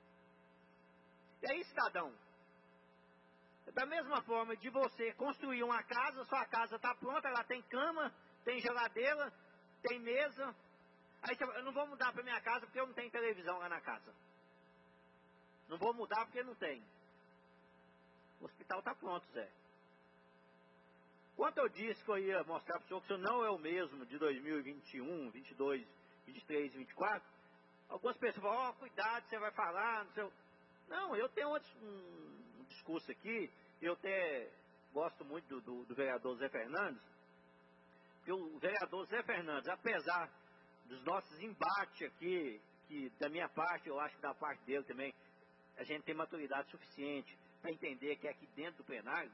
E aí, cidadão? Da mesma forma de você construir uma casa, sua casa está pronta, ela tem cama, tem geladeira, tem mesa. Aí você fala, eu não vou mudar para minha casa porque eu não tenho televisão lá na casa. Não vou mudar porque não tem. O hospital está pronto, Zé. Quando eu disse que eu ia mostrar para o senhor que o senhor não é o mesmo de dois mil e vinte e um, vinte e dois, vinte e três, vinte e quatro, algumas pessoas falam, ó, oh, cuidado, você vai falar, não sei. Não, eu tenho um, um discurso aqui, eu até gosto muito do, do, do vereador Zé Fernandes, porque o vereador Zé Fernandes, apesar dos nossos embates aqui, que da minha parte, eu acho que da parte dele também, a gente tem maturidade suficiente para entender que é aqui dentro do plenário,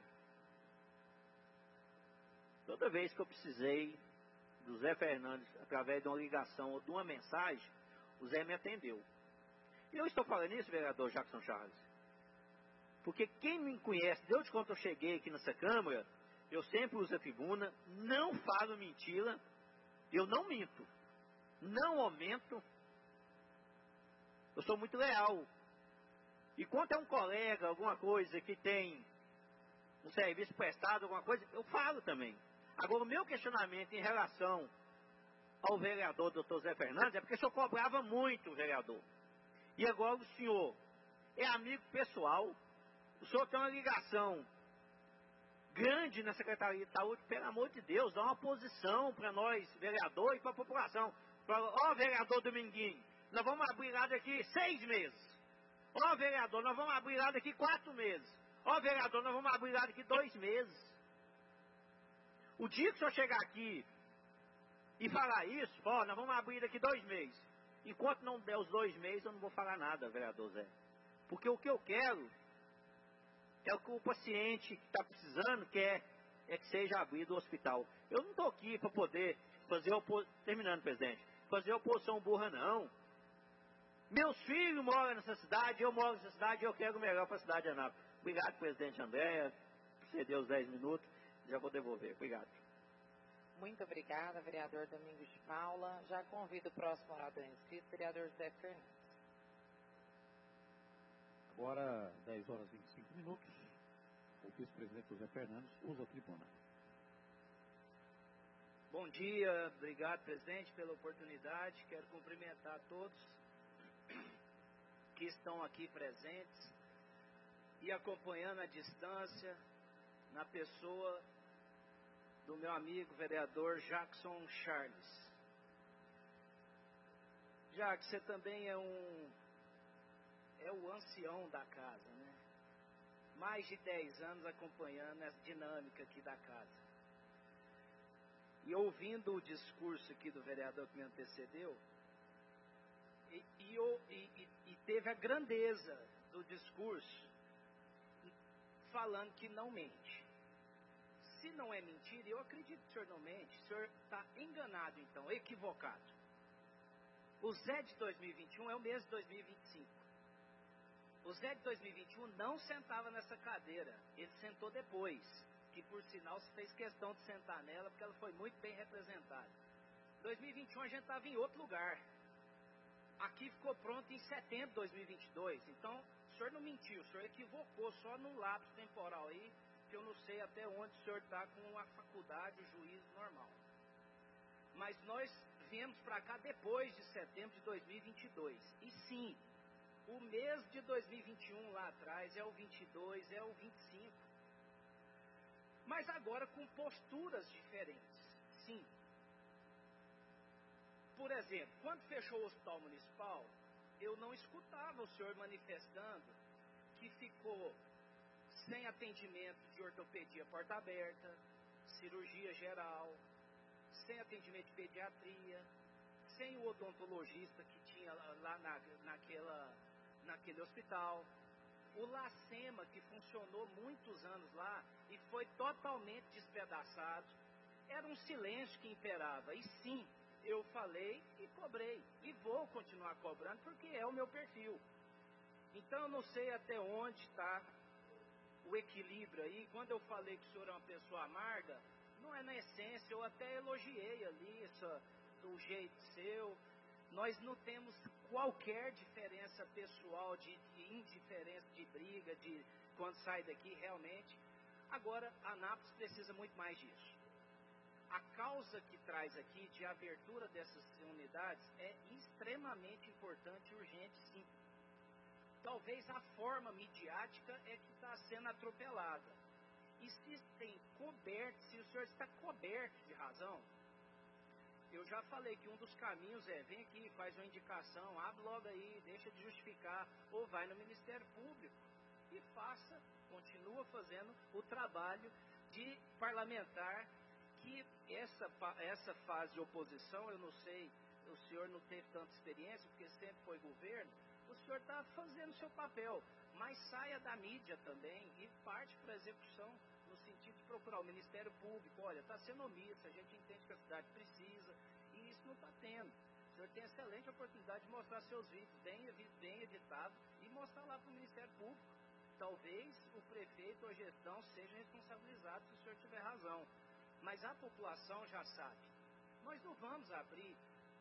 toda vez que eu precisei do Zé Fernandes, através de uma ligação ou de uma mensagem, o Zé me atendeu. E eu estou falando isso, vereador Jackson Charles, porque quem me conhece, desde quando eu cheguei aqui nessa Câmara, eu sempre uso a tribuna, não falo mentira, eu não minto, não aumento, eu sou muito leal. E quando é um colega, alguma coisa que tem um serviço prestado, alguma coisa, eu falo também. Agora, o meu questionamento em relação ao vereador doutor Zé Fernandes é porque o senhor cobrava muito, vereador. E agora o senhor é amigo pessoal, o senhor tem uma ligação grande na Secretaria de Saúde, pelo amor de Deus, dá uma posição para nós, vereador, e para a população. Ó, oh, vereador Dominguinho, nós vamos abrir lá daqui seis meses. Ó, oh, vereador, nós vamos abrir lá daqui quatro meses. Ó, oh, vereador, nós vamos abrir lá daqui dois meses. O dia que o senhor chegar aqui e falar isso, ó, nós vamos abrir daqui dois meses. Enquanto não der os dois meses, eu não vou falar nada, vereador Zé. Porque o que eu quero é o que o paciente que está precisando quer, é que seja abrido o hospital. Eu não estou aqui para poder fazer oposição, terminando, presidente, fazer oposição burra, não. Meus filhos moram nessa cidade, eu moro nessa cidade e eu quero o melhor para a cidade de Anápolis. Obrigado, presidente André, por ceder os dez minutos, já vou devolver. Obrigado. Muito obrigada, vereador Domingos de Paula. Já convido o próximo orador inscrito, vereador José Fernandes. Agora, dez horas e vinte e cinco minutos, o vice-presidente José Fernandes usa a tribuna. Bom dia, obrigado, presidente, pela oportunidade. Quero cumprimentar todos que estão aqui presentes e acompanhando à distância, na pessoa do meu amigo vereador Jackson Charles. Jackson, você também é um é o ancião da casa, né? Mais de dez anos acompanhando essa dinâmica aqui da casa. E ouvindo o discurso aqui do vereador que me antecedeu, e, e, e, e teve a grandeza do discurso falando que não mente. Se não é mentira, eu acredito que o senhor não mente, o senhor está enganado então, equivocado. O Zé de dois mil e vinte e um é o mesmo de dois mil e vinte e cinco. O Zé de dois mil e vinte e um não sentava nessa cadeira, ele sentou depois, que por sinal se fez questão de sentar nela, porque ela foi muito bem representada. Em dois mil e vinte e um a gente estava em outro lugar. Aqui ficou pronto em setembro de dois mil e vinte e dois, então o senhor não mentiu, o senhor equivocou só num lapso temporal aí, que eu não sei até onde o senhor está com a faculdade, o juízo normal. Mas nós viemos para cá depois de setembro de dois mil e vinte e dois. E sim, o mês de dois mil e vinte e um lá atrás é o vinte e dois, é o vinte e cinco. Mas agora com posturas diferentes. Sim. Por exemplo, quando fechou o hospital municipal, eu não escutava o senhor manifestando que ficou sem atendimento de ortopedia porta aberta, cirurgia geral, sem atendimento de pediatria, sem o odontologista que tinha lá na, naquela, naquele hospital, o LACEMA, que funcionou muitos anos lá e foi totalmente despedaçado. Era um silêncio que imperava. E sim, eu falei e cobrei. E vou continuar cobrando porque é o meu perfil. Então eu não sei até onde está o equilíbrio aí. Quando eu falei que o senhor é uma pessoa amarga, não é na essência, eu até elogiei ali essa, o jeito seu. Nós não temos qualquer diferença pessoal, de, de indiferença, de briga, de quando sai daqui realmente. Agora, a Anápolis precisa muito mais disso. A causa que traz aqui de abertura dessas unidades é extremamente importante e urgente, sim. Talvez a forma midiática é que está sendo atropelada. E se tem coberto, se o senhor está coberto de razão, eu já falei que um dos caminhos é, vem aqui, faz uma indicação, abre logo aí, deixa de justificar, ou vai no Ministério Público e faça, continua fazendo o trabalho de parlamentar, que essa, essa fase de oposição, eu não sei, o senhor não teve tanta experiência, porque sempre foi governo, o senhor está fazendo o seu papel, mas saia da mídia também e parte para a execução, no sentido de procurar o Ministério Público. Olha, está sendo omisso, a gente entende que a cidade precisa, e isso não está tendo. O senhor tem excelente oportunidade de mostrar seus vídeos bem, bem editados e mostrar lá para o Ministério Público. Talvez o prefeito ou a gestão seja responsabilizado se o senhor tiver razão. Mas a população já sabe. Nós não vamos abrir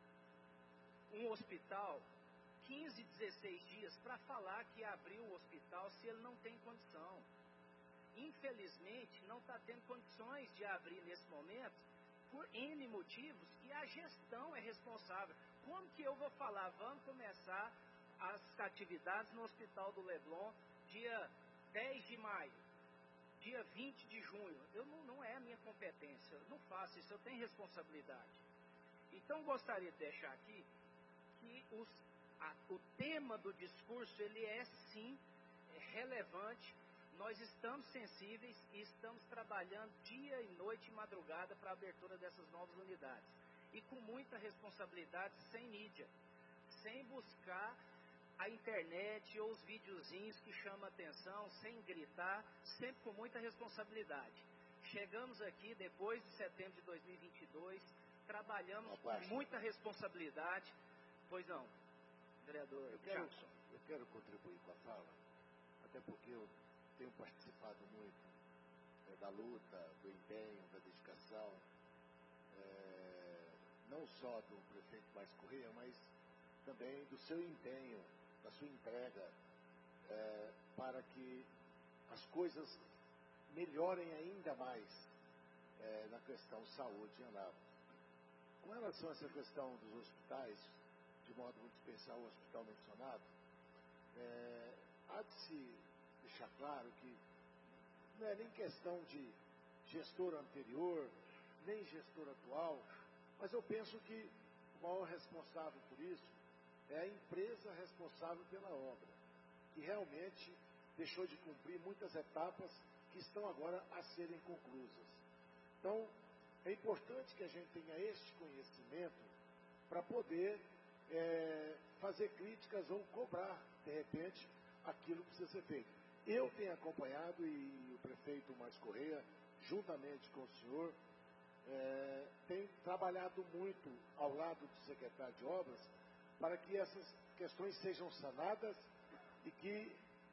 um hospital quinze, dezesseis dias para falar que abriu o hospital se ele não tem condição. Infelizmente, não está tendo condições de abrir nesse momento por N motivos e a gestão é responsável. Como que eu vou falar, vamos começar as atividades no Hospital do Leblon dia dez de maio, dia vinte de junho? Eu não, não é a minha competência, eu não faço isso, eu tenho responsabilidade. Então, gostaria de deixar aqui que os A, o tema do discurso, ele é sim é relevante, nós estamos sensíveis e estamos trabalhando dia e noite e madrugada para a abertura dessas novas unidades. E com muita responsabilidade, sem mídia, sem buscar a internet ou os videozinhos que chamam a atenção, sem gritar, sempre com muita responsabilidade. Chegamos aqui depois de setembro de dois mil e vinte e dois, trabalhamos com muita responsabilidade. Pois não, vereador eu quero, Jackson. Eu quero contribuir com a fala, até porque eu tenho participado muito é, da luta, do empenho, da dedicação, é, não só do prefeito Márcio Corrêa, mas também do seu empenho, da sua entrega, é, para que as coisas melhorem ainda mais é, na questão saúde em Anápolis. Com relação a essa questão dos hospitais, de modo muito especial o hospital mencionado, é, há de se deixar claro que não é nem questão de gestor anterior, nem gestor atual, mas eu penso que o maior responsável por isso é a empresa responsável pela obra, que realmente deixou de cumprir muitas etapas que estão agora a serem conclusas. Então, é importante que a gente tenha este conhecimento para poder é, fazer críticas ou cobrar, de repente, aquilo que precisa ser feito. Eu tenho acompanhado, e o prefeito Márcio Corrêa, juntamente com o senhor, é, tem trabalhado muito ao lado do secretário de Obras para que essas questões sejam sanadas e que,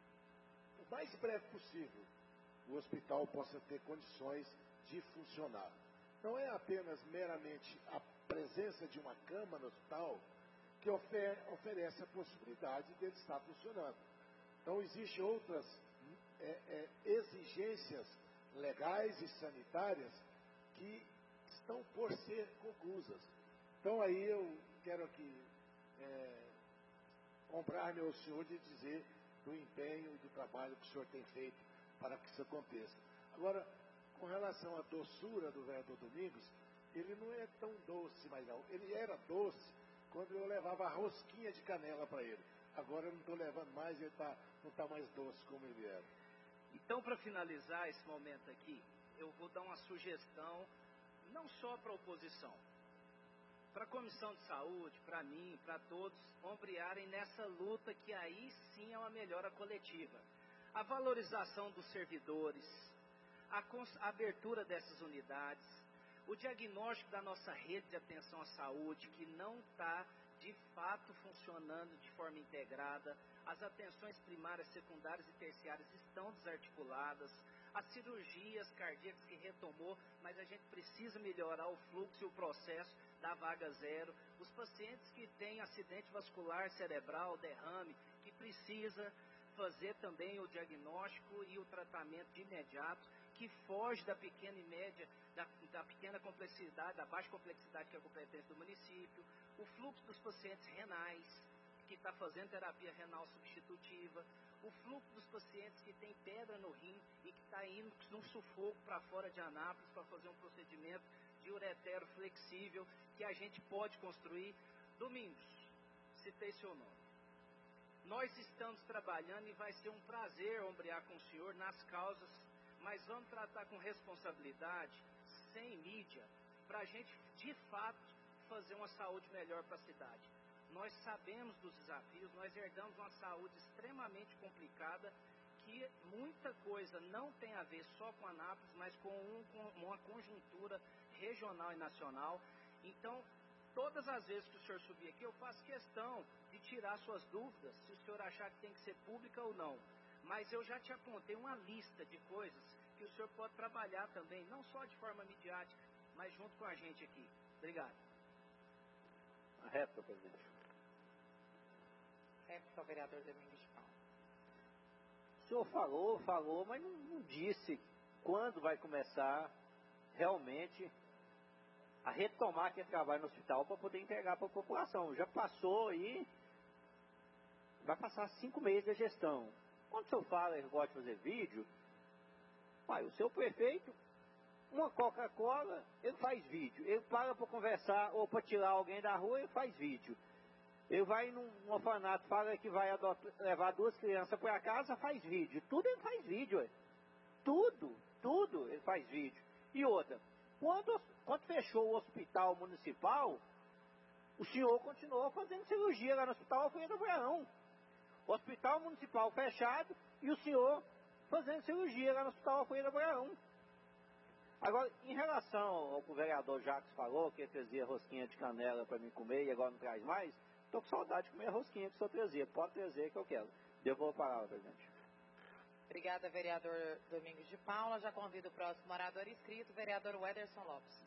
o mais breve possível, o hospital possa ter condições de funcionar. Não é apenas meramente a presença de uma cama no hospital que ofer oferece a possibilidade dele estar funcionando. Então, existem outras é, é, exigências legais e sanitárias que estão por ser conclusas. Então, aí eu quero aqui é, honrar-me ao senhor de dizer do empenho e do trabalho que o senhor tem feito para que isso aconteça. Agora, com relação à doçura do vereador Domingos, ele não é tão doce mais não. Ele era doce quando eu levava a rosquinha de canela para ele. Agora eu não estou levando mais, ele tá, não está mais doce como ele era. Então, para finalizar esse momento aqui, eu vou dar uma sugestão, não só para a oposição, para a Comissão de Saúde, para mim, para todos, ombrearem nessa luta que aí sim é uma melhora coletiva. A valorização dos servidores, a, a abertura dessas unidades, o diagnóstico da nossa rede de atenção à saúde, que não está de fato funcionando de forma integrada, as atenções primárias, secundárias e terciárias estão desarticuladas, as cirurgias cardíacas que retomou, mas a gente precisa melhorar o fluxo e o processo da vaga zero, os pacientes que têm acidente vascular cerebral, derrame, que precisa fazer também o diagnóstico e o tratamento de imediato, que foge da pequena e média, da, da pequena complexidade, da baixa complexidade que é a competência do município, o fluxo dos pacientes renais, que está fazendo terapia renal substitutiva, o fluxo dos pacientes que tem pedra no rim e que está indo num sufoco para fora de Anápolis para fazer um procedimento de uretero flexível que a gente pode construir. Domingos, citei seu nome. Nós estamos trabalhando e vai ser um prazer ombrear com o senhor nas causas, mas vamos tratar com responsabilidade, sem mídia, para a gente, de fato, fazer uma saúde melhor para a cidade. Nós sabemos dos desafios, nós herdamos uma saúde extremamente complicada, que muita coisa não tem a ver só com Anápolis, mas com, um, com uma conjuntura regional e nacional. Então, todas as vezes que o senhor subir aqui, eu faço questão de tirar suas dúvidas, se o senhor achar que tem que ser pública ou não. Mas eu já te apontei uma lista de coisas que o senhor pode trabalhar também, não só de forma midiática, mas junto com a gente aqui. Obrigado. A réplica, presidente. Réplica ao vereador Domingos de Paulo. O senhor falou, falou, mas não, não disse quando vai começar realmente a retomar aquele trabalho no hospital para poder entregar para a população. Já passou aí, vai passar cinco meses de gestão. Quando o senhor fala que gosta de fazer vídeo, pai, o seu prefeito, uma Coca-Cola, ele faz vídeo. Ele para para conversar ou para tirar alguém da rua, ele faz vídeo. Ele vai num, num orfanato, fala que vai adotar, levar duas crianças para casa, faz vídeo. Tudo ele faz vídeo, ué. Tudo, tudo ele faz vídeo. E outra, quando, quando fechou o hospital municipal, o senhor continuou fazendo cirurgia lá no Hospital Alfredo Abraão. Hospital municipal fechado e o senhor fazendo cirurgia lá no Hospital Alfredo Abraão. Agora, em relação ao que o vereador Jacques falou, que ele trazia rosquinha de canela para mim comer e agora não traz mais, estou com saudade de comer a rosquinha que o senhor trazia. Pode trazer que eu quero. Devolvo a palavra, presidente. Obrigada, vereador Domingos de Paula. Já convido o próximo orador inscrito, vereador Wederson Lopes.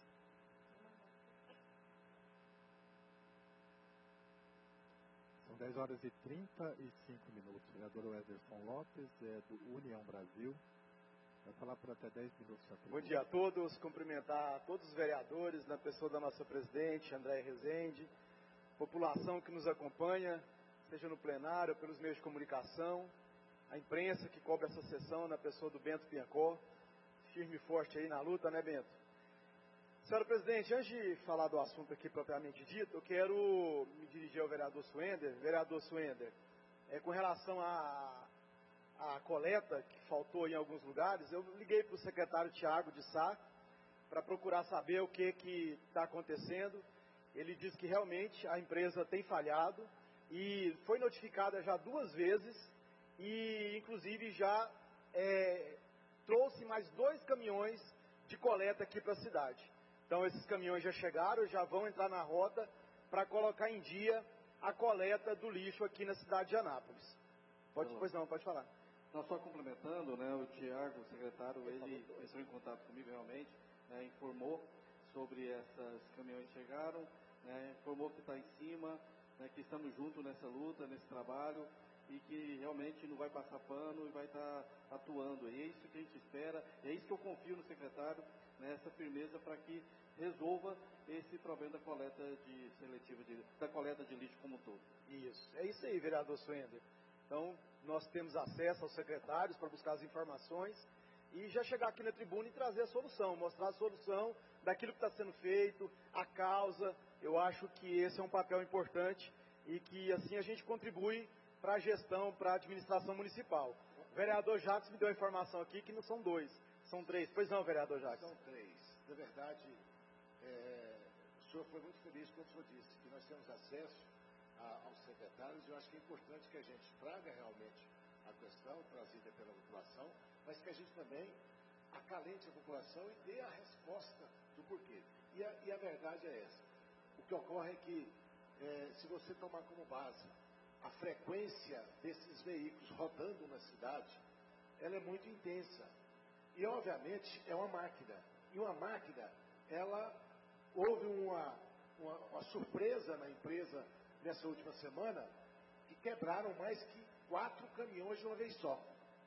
São dez horas e trinta e cinco minutos. Vereador Wederson Lopes, é do União Brasil. Vai falar por até dez minutos. Bom dia a todos. Cumprimentar todos os vereadores, na pessoa da nossa presidente, André Rezende, população que nos acompanha, seja no plenário, pelos meios de comunicação, a imprensa que cobre essa sessão, na pessoa do Bento Piancó, firme e forte aí na luta, né, Bento? Senhora presidente, antes de falar do assunto aqui propriamente dito, eu quero me dirigir ao vereador Suender. Vereador Suender, é, com relação à a, a coleta que faltou em alguns lugares, eu liguei para o secretário Tiago de Sá para procurar saber o que que está acontecendo. Ele disse que realmente a empresa tem falhado e foi notificada já duas vezes e, inclusive, já é, trouxe mais dois caminhões de coleta aqui para a cidade. Então, esses caminhões já chegaram, já vão entrar na rota para colocar em dia a coleta do lixo aqui na cidade de Anápolis. Pode, pois não, pode falar. Não, só complementando, né, o Tiago, o secretário, ele entrou em contato comigo realmente, né, informou sobre esses caminhões que chegaram, né, informou que está em cima, né, que estamos juntos nessa luta, nesse trabalho, e que realmente não vai passar pano e vai estar tá atuando. E é isso que a gente espera, é isso que eu confio no secretário, né, essa firmeza para que resolva esse problema da coleta de seletiva, de, da coleta de lixo como um todo. Isso, é isso aí, vereador Suender. Então, nós temos acesso aos secretários para buscar as informações e já chegar aqui na tribuna e trazer a solução, mostrar a solução daquilo que está sendo feito, a causa. Eu acho que esse é um papel importante e que assim a gente contribui para a gestão, para a administração municipal. O vereador Jacques me deu a informação aqui que não são dois, são três. Pois não, vereador Jacques? São três. Na verdade, é, o senhor foi muito feliz quando o senhor disse que nós temos acesso a, aos secretários. Eu acho que é importante que a gente traga realmente a questão trazida pela população, mas que a gente também acalente a população e dê a resposta do porquê. E a, e a verdade é essa. O que ocorre é que, é, se você tomar como base a frequência desses veículos rodando na cidade, ela é muito intensa. E, obviamente, é uma máquina. E uma máquina, ela, houve uma, uma, uma surpresa na empresa nessa última semana, que quebraram mais que quatro caminhões de uma vez só.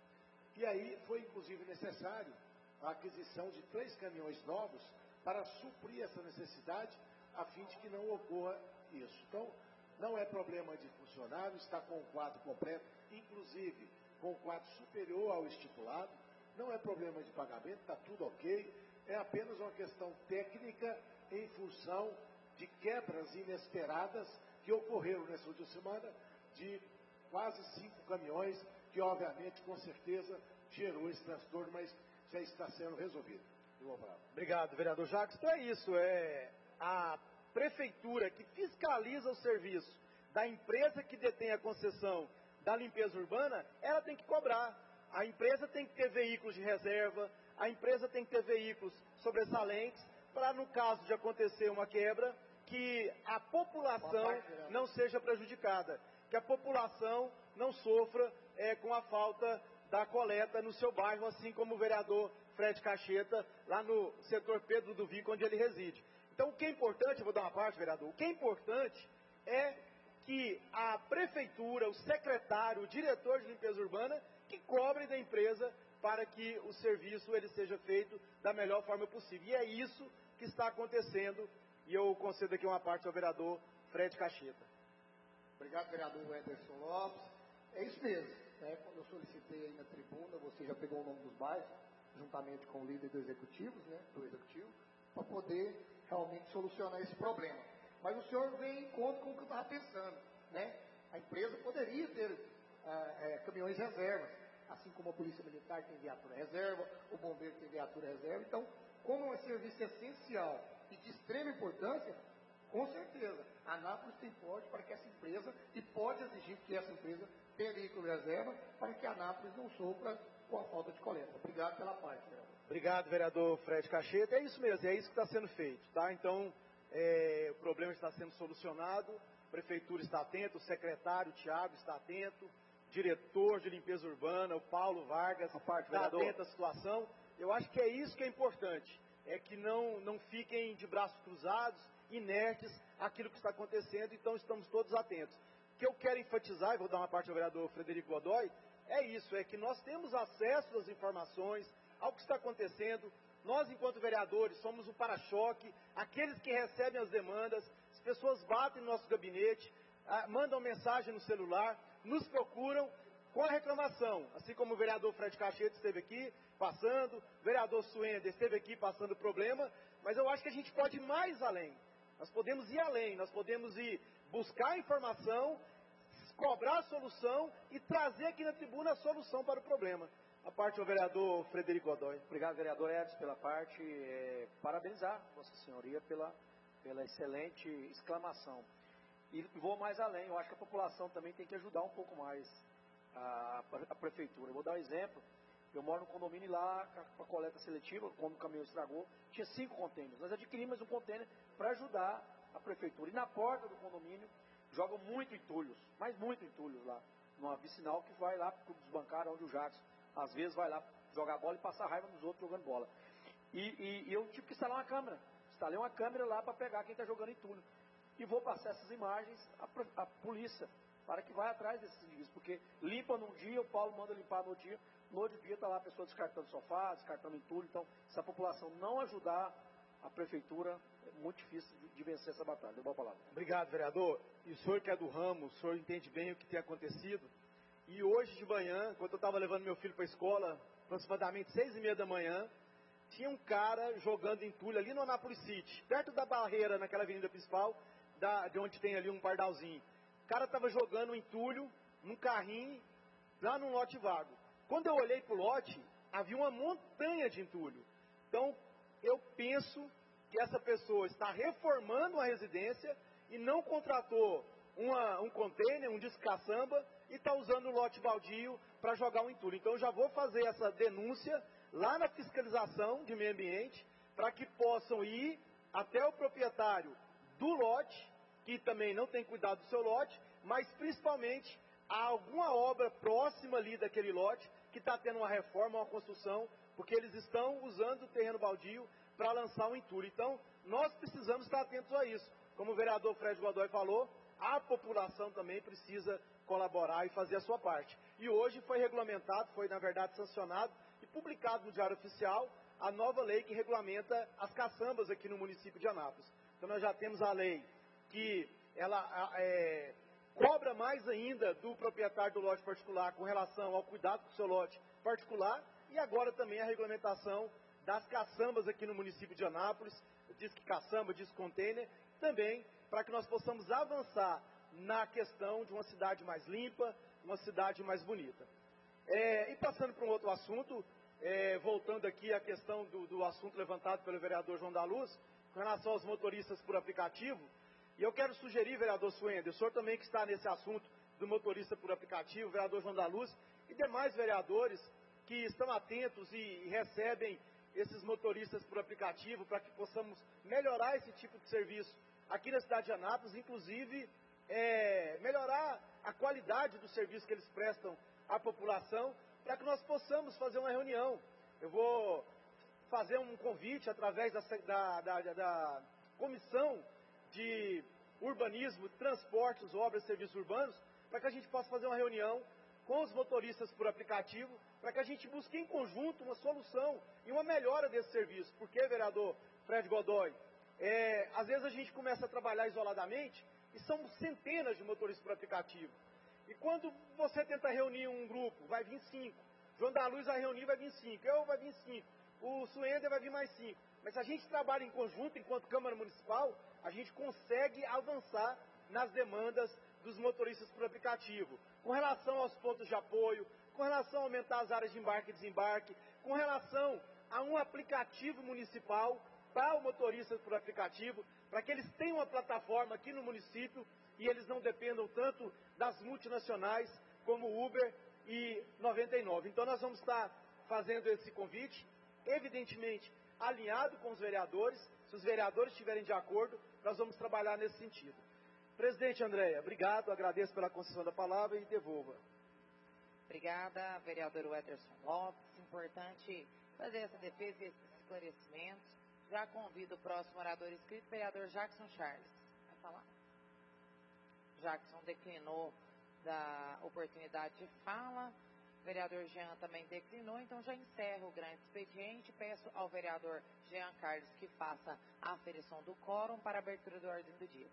E aí foi, inclusive, necessário a aquisição de três caminhões novos para suprir essa necessidade, a fim de que não ocorra isso. Então, não é problema de funcionário, está com o quadro completo, inclusive com o quadro superior ao estipulado, não é problema de pagamento, está tudo ok, é apenas uma questão técnica em função de quebras inesperadas que ocorreram nessa última semana, de quase cinco caminhões, que obviamente, com certeza, gerou esse transtorno, mas já está sendo resolvido. Obrigado, vereador Jacques. Então é isso, é a prefeitura que fiscaliza o serviço da empresa que detém a concessão da limpeza urbana, ela tem que cobrar. A empresa tem que ter veículos de reserva, a empresa tem que ter veículos sobressalentes, para, no caso de acontecer uma quebra, que a população não seja prejudicada, que a população não sofra é, com a falta da coleta no seu bairro, assim como o vereador Fred Cacheta, lá no setor Pedro do Vico, onde ele reside. Então, o que é importante, eu vou dar uma parte, vereador, o que é importante é que a prefeitura, o secretário, o diretor de limpeza urbana, que cobre da empresa para que o serviço ele seja feito da melhor forma possível. E é isso que está acontecendo, e eu concedo aqui uma parte ao vereador Fred Cacheta. Obrigado, vereador Wederson Lopes. É isso mesmo. Né? Quando eu solicitei aí na tribuna, você já pegou o nome dos bairros, juntamente com o líder do executivo, né, do executivo, para poder realmente solucionar esse problema. Mas o senhor vem em conta com o que eu estava pensando. né? A empresa poderia ter ah, é, caminhões reservas, assim como a Polícia Militar tem viatura reserva, o Bombeiro tem viatura reserva. Então, como é um serviço essencial e de extrema importância, com certeza, a Anápolis tem porte para que essa empresa, e pode exigir que essa empresa tenha veículo reserva, para que a Anápolis não sofra com a falta de coleta. Obrigado pela parte, vereador. Obrigado, vereador Fred Cacheta. É isso mesmo, é isso que está sendo feito, tá? Então, é, o problema está sendo solucionado, a prefeitura está atenta, o secretário Tiago está atento, o diretor de limpeza urbana, o Paulo Vargas, está atento à situação. Eu acho que é isso que é importante, é que não, não fiquem de braços cruzados, inertes àquilo que está acontecendo, então estamos todos atentos. O que eu quero enfatizar, e vou dar uma parte ao vereador Frederico Godoy, é isso, é que nós temos acesso às informações, ao que está acontecendo. Nós, enquanto vereadores, somos o para-choque, aqueles que recebem as demandas, as pessoas batem no nosso gabinete, ah, mandam mensagem no celular, nos procuram com a reclamação, assim como o vereador Fred Cacheta esteve aqui passando, o vereador Suender esteve aqui passando o problema, mas eu acho que a gente pode ir mais além. Nós podemos ir além, nós podemos ir buscar informação, cobrar a solução e trazer aqui na tribuna a solução para o problema. A parte do vereador Frederico Godoy. Obrigado, vereador Edson, pela parte. É, parabenizar Vossa Senhoria pela, pela excelente exclamação. E vou mais além, eu acho que a população também tem que ajudar um pouco mais a, a prefeitura. Eu vou dar um exemplo. Eu moro no condomínio lá, com a coleta seletiva, quando o caminhão estragou, tinha cinco contêineres. Nós adquirimos um contêiner para ajudar a prefeitura. E na porta do condomínio, jogam muito entulhos, mas muito entulhos lá, numa vicinal que vai lá para os bancários onde o Jackson, às vezes, vai lá jogar bola e passar raiva nos outros jogando bola. E, e, e eu tive que instalar uma câmera. Instalei uma câmera lá para pegar quem está jogando entulho. E vou passar essas imagens à, à polícia, para que vá atrás desses indivíduos, porque limpa num dia, o Paulo manda limpar no outro dia, no outro dia está lá a pessoa descartando sofá, descartando entulho. Então, se a população não ajudar a prefeitura, é muito difícil de, de vencer essa batalha. Deu boa palavra. Obrigado, vereador. E o senhor que é do ramo, o senhor entende bem o que tem acontecido. E hoje de manhã, quando eu estava levando meu filho para a escola, aproximadamente seis e meia da manhã, tinha um cara jogando entulho ali no Anápolis City, perto da barreira, naquela avenida principal, da, de onde tem ali um pardalzinho. O cara estava jogando entulho num carrinho, lá num lote vago. Quando eu olhei para o lote, havia uma montanha de entulho. Então, eu penso que essa pessoa está reformando a residência e não contratou uma, um container, um descaçamba, e está usando o lote baldio para jogar um entulho. Então, eu já vou fazer essa denúncia lá na fiscalização de meio ambiente, para que possam ir até o proprietário do lote, que também não tem cuidado do seu lote, mas principalmente a alguma obra próxima ali daquele lote, que está tendo uma reforma, uma construção, porque eles estão usando o terreno baldio para lançar um entulho. Então, nós precisamos estar atentos a isso. Como o vereador Fred Godoy falou, a população também precisa colaborar e fazer a sua parte. E hoje foi regulamentado, foi na verdade sancionado e publicado no Diário Oficial a nova lei que regulamenta as caçambas aqui no município de Anápolis. Então nós já temos a lei que ela é, cobra mais ainda do proprietário do lote particular com relação ao cuidado com o seu lote particular, e agora também a regulamentação das caçambas aqui no município de Anápolis, diz que caçamba, diz container, também para que nós possamos avançar na questão de uma cidade mais limpa, uma cidade mais bonita. É, e passando para um outro assunto, é, voltando aqui à questão do, do assunto levantado pelo vereador João da Luz, com relação aos motoristas por aplicativo, e eu quero sugerir, vereador Suender, o senhor também que está nesse assunto do motorista por aplicativo, vereador João da Luz, e demais vereadores que estão atentos e, e recebem esses motoristas por aplicativo, para que possamos melhorar esse tipo de serviço aqui na cidade de Anápolis, inclusive é, melhorar a qualidade do serviço que eles prestam à população, para que nós possamos fazer uma reunião. Eu vou fazer um convite através da, da, da, da Comissão de Urbanismo, Transportes, Obras e Serviços Urbanos, para que a gente possa fazer uma reunião com os motoristas por aplicativo, para que a gente busque em conjunto uma solução e uma melhora desse serviço. Porque, vereador Fred Godoy, é, às vezes a gente começa a trabalhar isoladamente e são centenas de motoristas por aplicativo. E quando você tenta reunir um grupo, vai vir cinco. João da Luz vai reunir, vai vir cinco. Eu vai vir cinco. O Suender vai vir mais cinco. Mas se a gente trabalha em conjunto, enquanto Câmara Municipal, a gente consegue avançar nas demandas dos motoristas por aplicativo, com relação aos pontos de apoio, com relação a aumentar as áreas de embarque e desembarque, com relação a um aplicativo municipal para o motorista por aplicativo, para que eles tenham uma plataforma aqui no município e eles não dependam tanto das multinacionais como Uber e noventa e nove. Então nós vamos estar fazendo esse convite, evidentemente alinhado com os vereadores. Se os vereadores estiverem de acordo, nós vamos trabalhar nesse sentido. Presidente Andréia, obrigado, agradeço pela concessão da palavra e devolva. Obrigada, vereador Wederson Lopes. Importante fazer essa defesa e esse esclarecimento. Já convido o próximo orador inscrito, vereador Jackson Charles. Vai falar? Jackson declinou da oportunidade de fala. O vereador Jean também declinou, então já encerro o grande expediente. Peço ao vereador Jean Carlos que faça a aferição do quórum para a abertura do ordem do dia.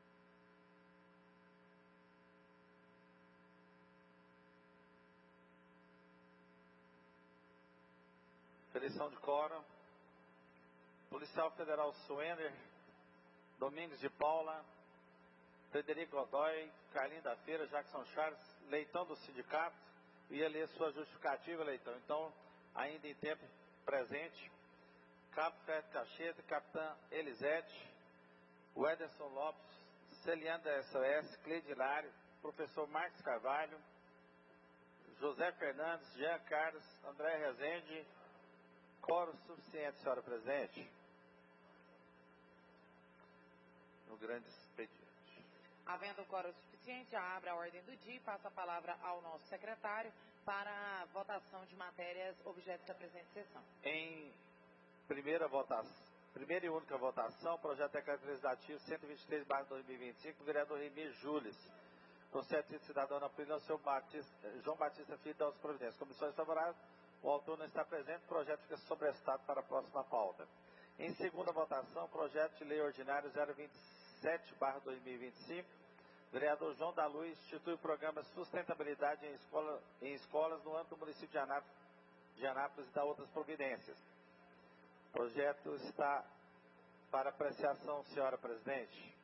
Aferição de quórum. Policial Federal Suender, Domingos de Paula, Frederico Godoy, Carlinho da Feira, Jackson Charles, Leitão do sindicato, ia ler sua justificativa, Leitão. Então, ainda em tempo presente, Cabo Fred Cacheta, Capitã Elisete, Wederson Lopes, Celiane da S O S, Cleide Hilário, Professor Marcos Carvalho, José Fernandes, Jean Carlos, André Rezende. Quórum suficiente, senhora presidente. No grande expediente. Havendo quórum suficiente, já abre a ordem do dia e passa a palavra ao nosso secretário para a votação de matérias objeto da presente sessão. Em primeira votação, primeira e única votação, projeto de decreto legislativo cento e vinte e três barra dois mil e vinte e cinco, do vereador Remy Július, processo de cidadão na opinião do senhor Batista, João Batista Filho das Providências. Comissões favoráveis, o autor não está presente, o projeto fica sobrestado para a próxima pauta. Em segunda votação, projeto de lei ordinário zero vinte e sete barra dois mil e vinte e cinco, vereador João da Luz, institui o programa Sustentabilidade em, escola, em Escolas no âmbito do município de Anápolis, de Anápolis e da outras providências. O projeto está para apreciação, senhora presidente.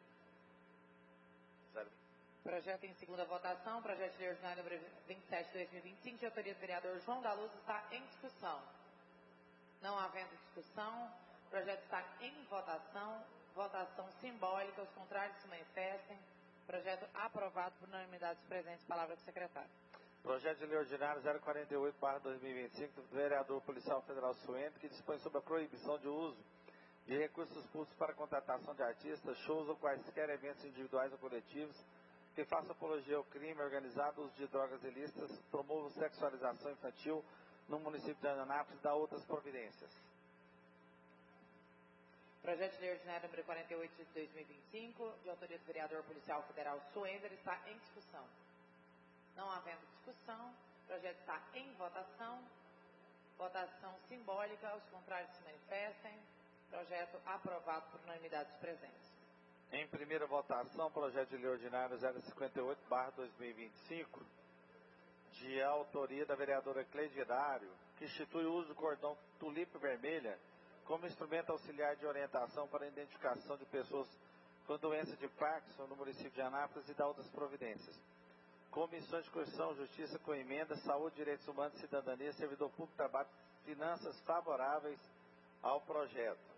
Projeto em segunda votação, projeto de lei ordinário número vinte e sete barra dois mil e vinte e cinco, de autoria do vereador João da Luz, está em discussão. Não havendo discussão, o projeto está em votação, votação simbólica, os contrários se manifestem. Projeto aprovado por unanimidade dos presentes. Palavra do secretário. Projeto de lei ordinário zero quarenta e oito barra dois mil e vinte e cinco, do vereador policial federal Suente, que dispõe sobre a proibição de uso de recursos públicos para contratação de artistas, shows ou quaisquer eventos individuais ou coletivos que façam apologia ao crime organizado, uso de drogas ilícitas, promovam sexualização infantil no município de Anápolis e dá outras providências. Projeto de lei ordinário número quarenta e oito de dois mil e vinte e cinco, de autoria do vereador policial federal Suender, está em discussão. Não havendo discussão, o projeto está em votação. Votação simbólica, os contrários se manifestem. Projeto aprovado por unanimidade dos presentes. Em primeira votação, projeto de lei ordinário zero cinquenta e oito barra dois mil e vinte e cinco, de autoria da vereadora Cleide Hilário, que institui o uso do cordão tulipa vermelha como instrumento auxiliar de orientação para a identificação de pessoas com doença de Parkinson no município de Anápolis e dá outras providências. Comissões de Constituição, Justiça com emenda, Saúde, Direitos Humanos, Cidadania, Servidor Público, Trabalho, Finanças favoráveis ao projeto.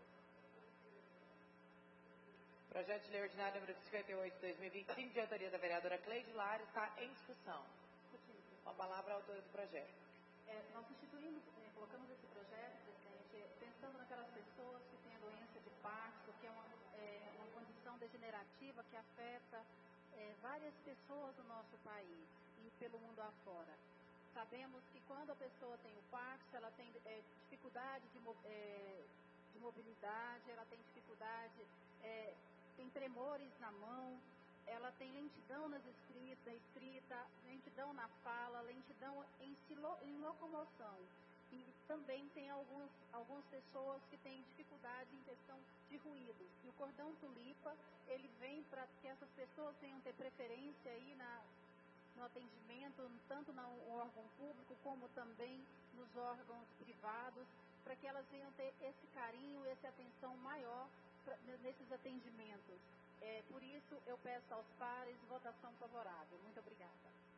Projeto de lei ordinário número cinquenta e oito de dois mil e vinte e cinco, de autoria da vereadora Cleide Hilário, está em discussão. Com a palavra, a autora do projeto. É, nós instituímos, é, colocamos esse projeto, presidente, pensando naquelas pessoas que têm a doença de Parkinson, que é uma, é, uma condição degenerativa que afeta é, várias pessoas do nosso país e pelo mundo afora. Sabemos que quando a pessoa tem o Parkinson, ela tem é, dificuldade de, é, de mobilidade, ela tem dificuldade... É, tem tremores na mão, ela tem lentidão nas escritas, na escrita, lentidão na fala, lentidão em, silo, em locomoção. E também tem alguns, algumas pessoas que têm dificuldade em questão de ruídos. E o cordão tulipa, ele vem para que essas pessoas venham ter preferência aí na, no atendimento, tanto no órgão público como também nos órgãos privados, para que elas venham ter esse carinho, essa atenção maior nesses atendimentos. É, por isso, eu peço aos pares votação favorável. Muito obrigada.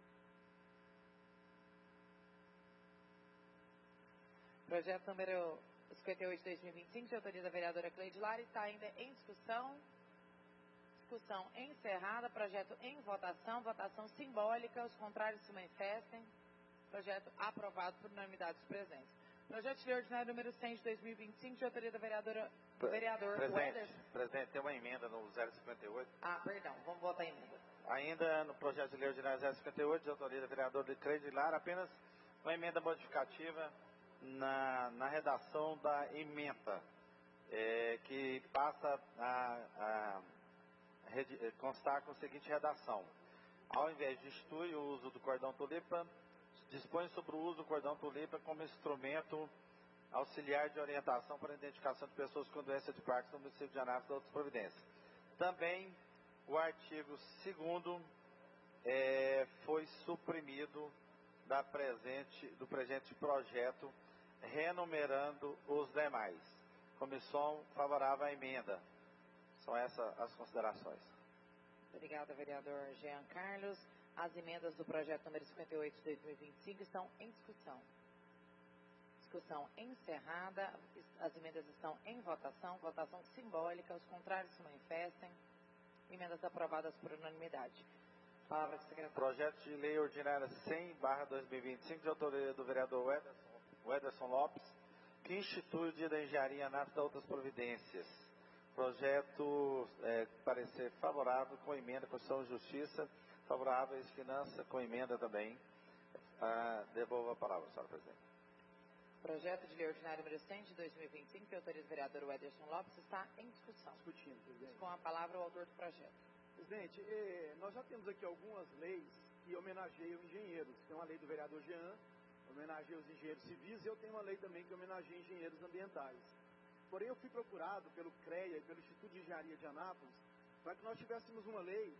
Projeto número cinquenta e oito de dois mil e vinte e cinco, de autoria da vereadora Cleide Lara, está ainda em discussão. Discussão encerrada. Projeto em votação. Votação simbólica. Os contrários se manifestem. Projeto aprovado por unanimidade dos presentes. Projeto de lei ordinário número cem de dois mil e vinte e cinco, de autoria da vereadora, do vereador Presidente, Wederson. presidente, tem uma emenda no zero cinquenta e oito. Ah, perdão, vamos votar em emenda. Ainda no projeto de lei ordinário zero cinquenta e oito, de autoria da vereadora Cleide Lara, apenas uma emenda modificativa na, na redação da emenda, é, que passa a, a redi, constar com a seguinte redação. Ao invés de instituir o uso do cordão tulipa, dispõe sobre o uso do cordão tulipa como instrumento auxiliar de orientação para a identificação de pessoas com doença de Parkinson no município de Anápolis e outras providências. Também o artigo segundo é, foi suprimido da presente, do presente projeto, renumerando os demais. Comissão favorável à emenda. São essas as considerações. Obrigada, vereador Jean Carlos. As emendas do projeto número cinquenta e oito de dois mil e vinte e cinco estão em discussão. Discussão encerrada. As emendas estão em votação. Votação simbólica. Os contrários se manifestem. Emendas aprovadas por unanimidade. Palavra do secretário. Projeto de lei ordinária cem barra dois mil e vinte e cinco, de autoria do vereador Wederson, Wederson Lopes, que institui o Dia da Engenharia em Anápolis e outras providências. Projeto, é, parecer favorável com emenda, Constituição e Justiça, favoráveis, Finança, com emenda também. Ah, devolvo a palavra, senhora presidente. Projeto de lei ordinário número cem de dois mil e vinte e cinco, que autoriza o vereador Wederson Lopes, está em discussão. Discutindo, presidente. Com a palavra o autor do projeto. Presidente, eh, nós já temos aqui algumas leis que homenageiam engenheiros. Tem uma lei do vereador Jean, homenageia os engenheiros civis, e eu tenho uma lei também que homenageia engenheiros ambientais. Porém, eu fui procurado pelo CREA e pelo Instituto de Engenharia de Anápolis para que nós tivéssemos uma lei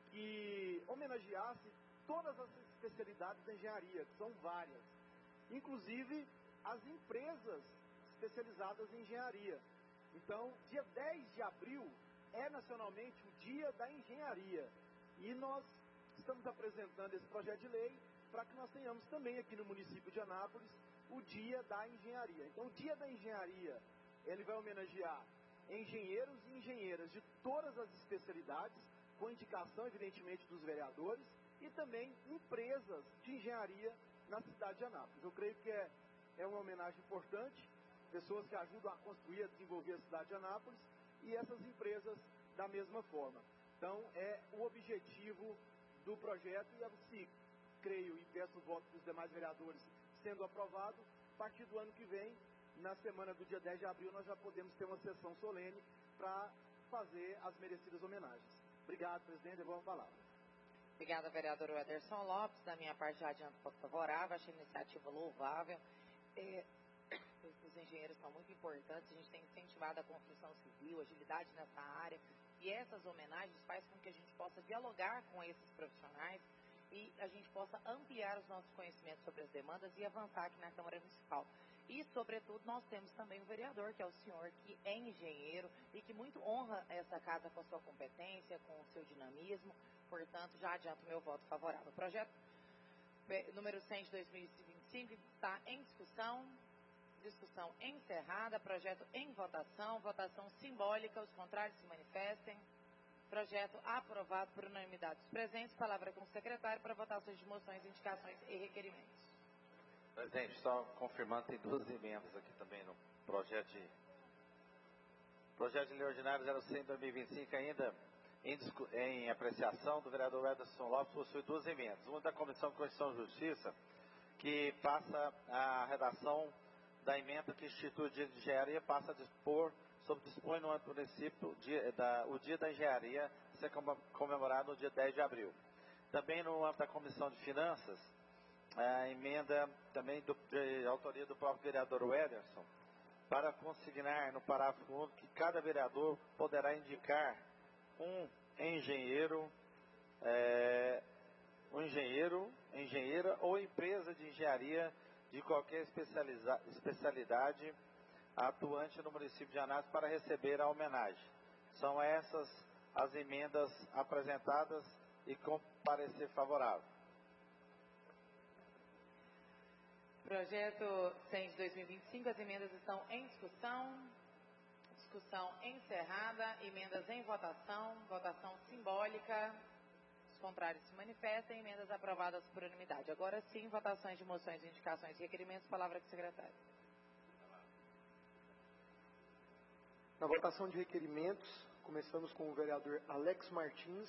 que homenageasse todas as especialidades da engenharia, que são várias, inclusive as empresas especializadas em engenharia. Então, dia dez de abril é nacionalmente o Dia da Engenharia, e nós estamos apresentando esse projeto de lei para que nós tenhamos também aqui no município de Anápolis o Dia da Engenharia. Então, o Dia da Engenharia, ele vai homenagear engenheiros e engenheiras de todas as especialidades, com indicação, evidentemente, dos vereadores, e também empresas de engenharia na cidade de Anápolis. Eu creio que é, é uma homenagem importante, pessoas que ajudam a construir, a desenvolver a cidade de Anápolis, e essas empresas da mesma forma. Então, é o objetivo do projeto, e assim, creio e peço o voto dos demais vereadores sendo aprovado, a partir do ano que vem, na semana do dia dez de abril, nós já podemos ter uma sessão solene para fazer as merecidas homenagens. Obrigado, presidente. Eu vou a palavra. Obrigada, vereador Wederson Lopes. Da minha parte, já adianto voto favorável. Achei a iniciativa louvável. É, os engenheiros são muito importantes. A gente tem incentivado a construção civil, agilidade nessa área. E essas homenagens fazem com que a gente possa dialogar com esses profissionais e a gente possa ampliar os nossos conhecimentos sobre as demandas e avançar aqui na Câmara Municipal. E, sobretudo, nós temos também o vereador, que é o senhor, que é engenheiro e que muito honra essa casa com a sua competência, com o seu dinamismo. Portanto, já adianto meu voto favorável. O projeto número cem de dois mil e vinte e cinco está em discussão. Discussão encerrada. Projeto em votação. Votação simbólica. Os contrários se manifestem. Projeto aprovado por unanimidade dos presentes. Palavra com o secretário para votações de moções, indicações e requerimentos. Presidente, só confirmando, tem duas emendas aqui também no projeto de, projeto de lei ordinário zero cem de dois mil e vinte e cinco, ainda em, em apreciação do vereador Wederson Lopes, possui duas emendas. Uma da Comissão de Constituição e Justiça, que passa a redação da emenda que institui o Dia de Engenharia, passa a dispor sobre dispõe no âmbito do município dia, da, o Dia da Engenharia ser comemorado no dia dez de abril. Também no âmbito da Comissão de Finanças, a emenda também do, de autoria do próprio vereador Wederson, para consignar no parágrafo único que cada vereador poderá indicar um engenheiro, é, um engenheiro, engenheira ou empresa de engenharia de qualquer especialidade atuante no município de Anápolis para receber a homenagem. São essas as emendas apresentadas e com parecer favorável. Projeto cem de dois mil e vinte e cinco, as emendas estão em discussão. Discussão encerrada, emendas em votação, votação simbólica. Os contrários se manifestam, emendas aprovadas por unanimidade. Agora sim, votações de moções, indicações e requerimentos. Palavra com o secretário. Na votação de requerimentos, começamos com o vereador Alex Martins,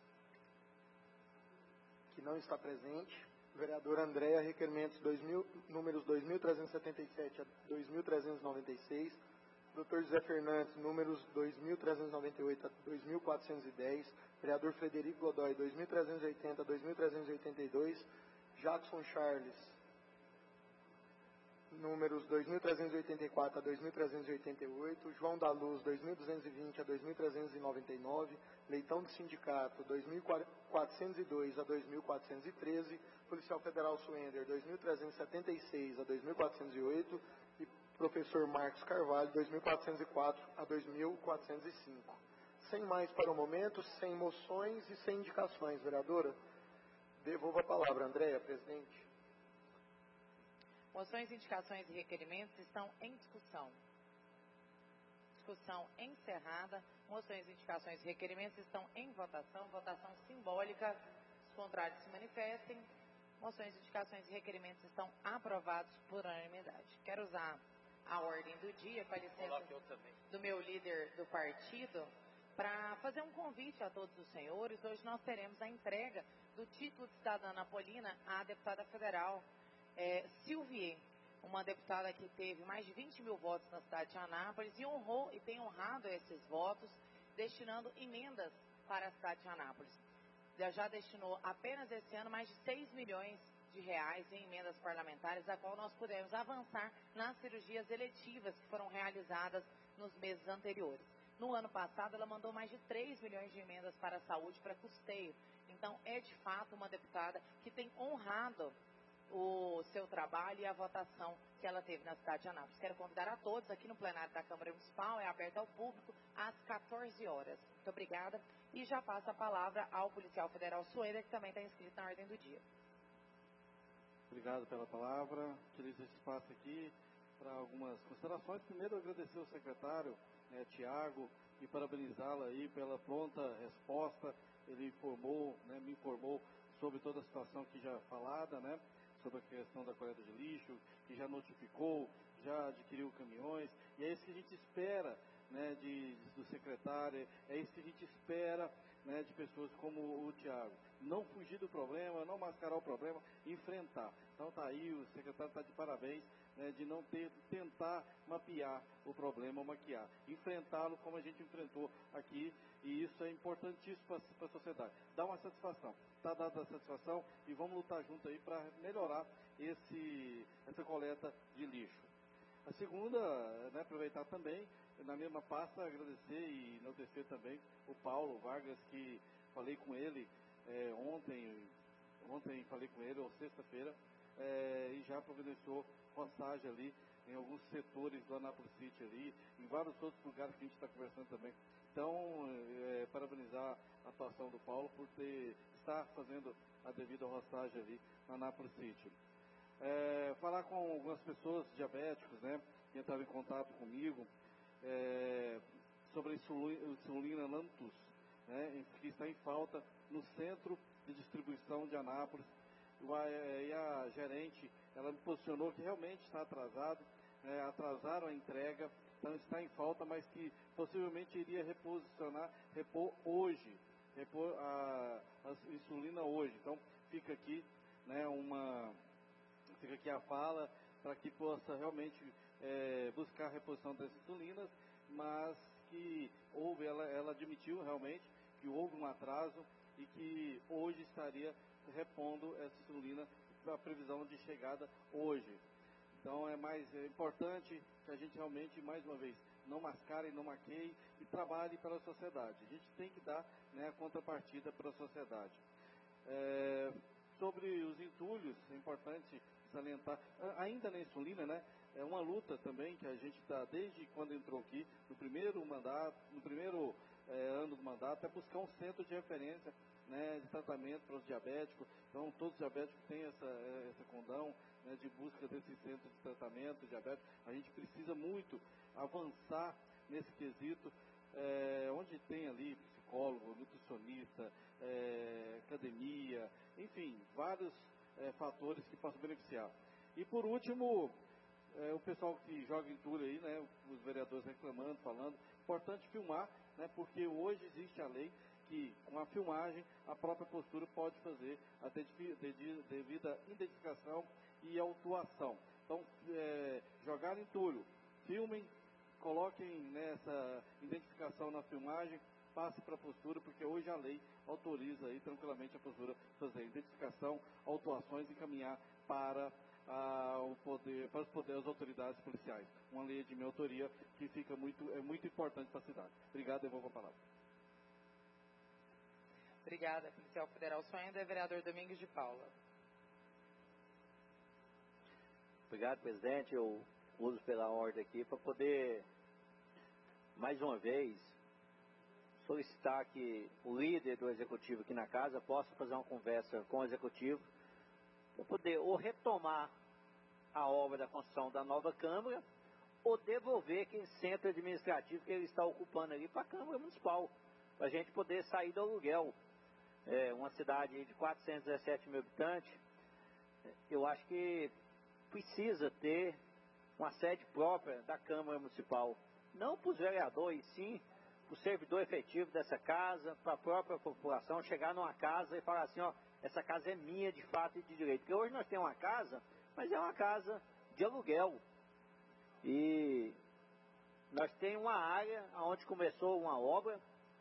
que não está presente. Vereador Andréa, requerimentos dois mil, números dois mil trezentos e setenta e sete a dois mil trezentos e noventa e seis. Doutor José Fernandes, números dois mil trezentos e noventa e oito a dois mil quatrocentos e dez. Vereador Frederico Godoy, dois mil trezentos e oitenta a dois mil trezentos e oitenta e dois. Jackson Charles, números dois mil trezentos e oitenta e quatro a dois mil trezentos e oitenta e oito. João da Luz, dois mil duzentos e vinte a dois mil trezentos e noventa e nove. Leitão do Sindicato, dois mil quatrocentos e dois a dois mil quatrocentos e treze. Policial Federal Suender, dois mil trezentos e setenta e seis a dois mil quatrocentos e oito. E Professor Marcos Carvalho, dois mil quatrocentos e quatro a dois mil quatrocentos e cinco. Sem mais para o momento, sem moções e sem indicações, vereadora. Devolvo a palavra, Andréa, presidente. Moções, indicações e requerimentos estão em discussão. Discussão encerrada. Moções, indicações e requerimentos estão em votação. Votação simbólica. Os contrários se manifestem. Moções, indicações e requerimentos estão aprovados por unanimidade. Quero usar a ordem do dia, com a licença do meu líder do partido, para fazer um convite a todos os senhores. Hoje nós teremos a entrega do título de cidadã napolina à deputada federal é, Silvier, uma deputada que teve mais de vinte mil votos na cidade de Anápolis e honrou e tem honrado esses votos, destinando emendas para a cidade de Anápolis. Já destinou apenas esse ano mais de seis milhões de reais em emendas parlamentares, a qual nós pudemos avançar nas cirurgias eletivas que foram realizadas nos meses anteriores. No ano passado, ela mandou mais de três milhões de emendas para a saúde, para custeio. Então, é de fato uma deputada que tem honrado o seu trabalho e a votação que ela teve na cidade de Anápolis. Quero convidar a todos aqui no plenário da Câmara Municipal, é aberto ao público, às quatorze horas. Muito obrigada. E já passo a palavra ao policial federal Suender, que também está inscrito na ordem do dia. Obrigado pela palavra. Utilizo esse espaço aqui para algumas considerações. Primeiro, agradecer ao secretário, né, Tiago, e parabenizá-lo aí pela pronta resposta. Ele informou, né, me informou sobre toda a situação que já falada, né, sobre a questão da coleta de lixo, que já notificou, já adquiriu caminhões, e é isso que a gente espera, né, de, do secretário, é isso que a gente espera, né, de pessoas como o Tiago. Não fugir do problema, não mascarar o problema, enfrentar. Então está aí, o secretário está de parabéns, né, de não ter, tentar mapear o problema, maquiar. Enfrentá-lo como a gente enfrentou aqui, e isso é importantíssimo para a sociedade. Dá uma satisfação. Está dada a satisfação e vamos lutar junto aí para melhorar esse, essa coleta de lixo. A segunda, né, aproveitar também, na mesma pasta, agradecer e enaltecer também o Paulo Vargas, que falei com ele é, ontem, ontem falei com ele, ou sexta-feira, é, e já providenciou postagem ali em alguns setores do Anápolis City ali, em vários outros lugares que a gente está conversando também. Então, é, parabenizar a atuação do Paulo por ter, estar fazendo a devida rostagem ali no Anápolis City. É, falar com algumas pessoas diabéticos, né, que entraram em contato comigo, é, sobre a insulina Lantus, né, que está em falta no centro de distribuição de Anápolis. E a gerente, ela me posicionou que realmente está atrasado, é, atrasaram a entrega, então está em falta, mas que possivelmente iria reposicionar, repor hoje, repor a, a insulina hoje. Então fica aqui, né, uma, fica aqui a fala para que possa realmente é, buscar a reposição das insulinas, mas que houve, ela, ela admitiu realmente que houve um atraso e que hoje estaria repondo essa insulina para a previsão de chegada hoje. Então é mais é importante que a gente realmente, mais uma vez, não mascare, não maqueie e trabalhe pela sociedade. A gente tem que dar, né, a contrapartida para a sociedade. É, sobre os entulhos, é importante salientar, ainda na insulina, né, é uma luta também que a gente está, desde quando entrou aqui, no primeiro mandato, no primeiro é, ano do mandato é buscar um centro de referência, né, de tratamento para os diabéticos. Então, todos os diabéticos têm essa, essa condão, né, de busca desse centro de tratamento diabético. A gente precisa muito avançar nesse quesito, é, onde tem ali psicólogo, nutricionista, é, academia, enfim, vários é, fatores que possam beneficiar. E por último, é, o pessoal que joga em tour aí, né, os vereadores reclamando, falando, importante filmar, né, porque hoje existe a lei que, com a filmagem, a própria postura pode fazer a devida identificação e autuação. Então, é, jogar em entulho, filmem, coloquem nessa identificação na filmagem, passe para a postura, porque hoje a lei autoriza aí tranquilamente a postura fazer identificação, autuações e encaminhar para a, o poder, para os poderes, as autoridades policiais. Uma lei de minha autoria que fica muito, é muito importante para a cidade. Obrigado, devolvo a palavra. Obrigada, policial federal. Só ainda é vereador Domingos de Paula. Obrigado, presidente. Eu uso pela ordem aqui para poder, mais uma vez, solicitar que o líder do executivo aqui na casa possa fazer uma conversa com o executivo para poder ou retomar a obra da construção da nova Câmara ou devolver aquele centro administrativo que ele está ocupando ali para a Câmara Municipal, para a gente poder sair do aluguel. É uma cidade de quatrocentos e dezessete mil habitantes, eu acho que precisa ter uma sede própria da Câmara Municipal, não para os vereadores, sim para o servidor efetivo dessa casa, para a própria população chegar numa casa e falar assim, ó, essa casa é minha de fato e de direito. Porque hoje nós temos uma casa, mas é uma casa de aluguel. E nós temos uma área onde começou uma obra,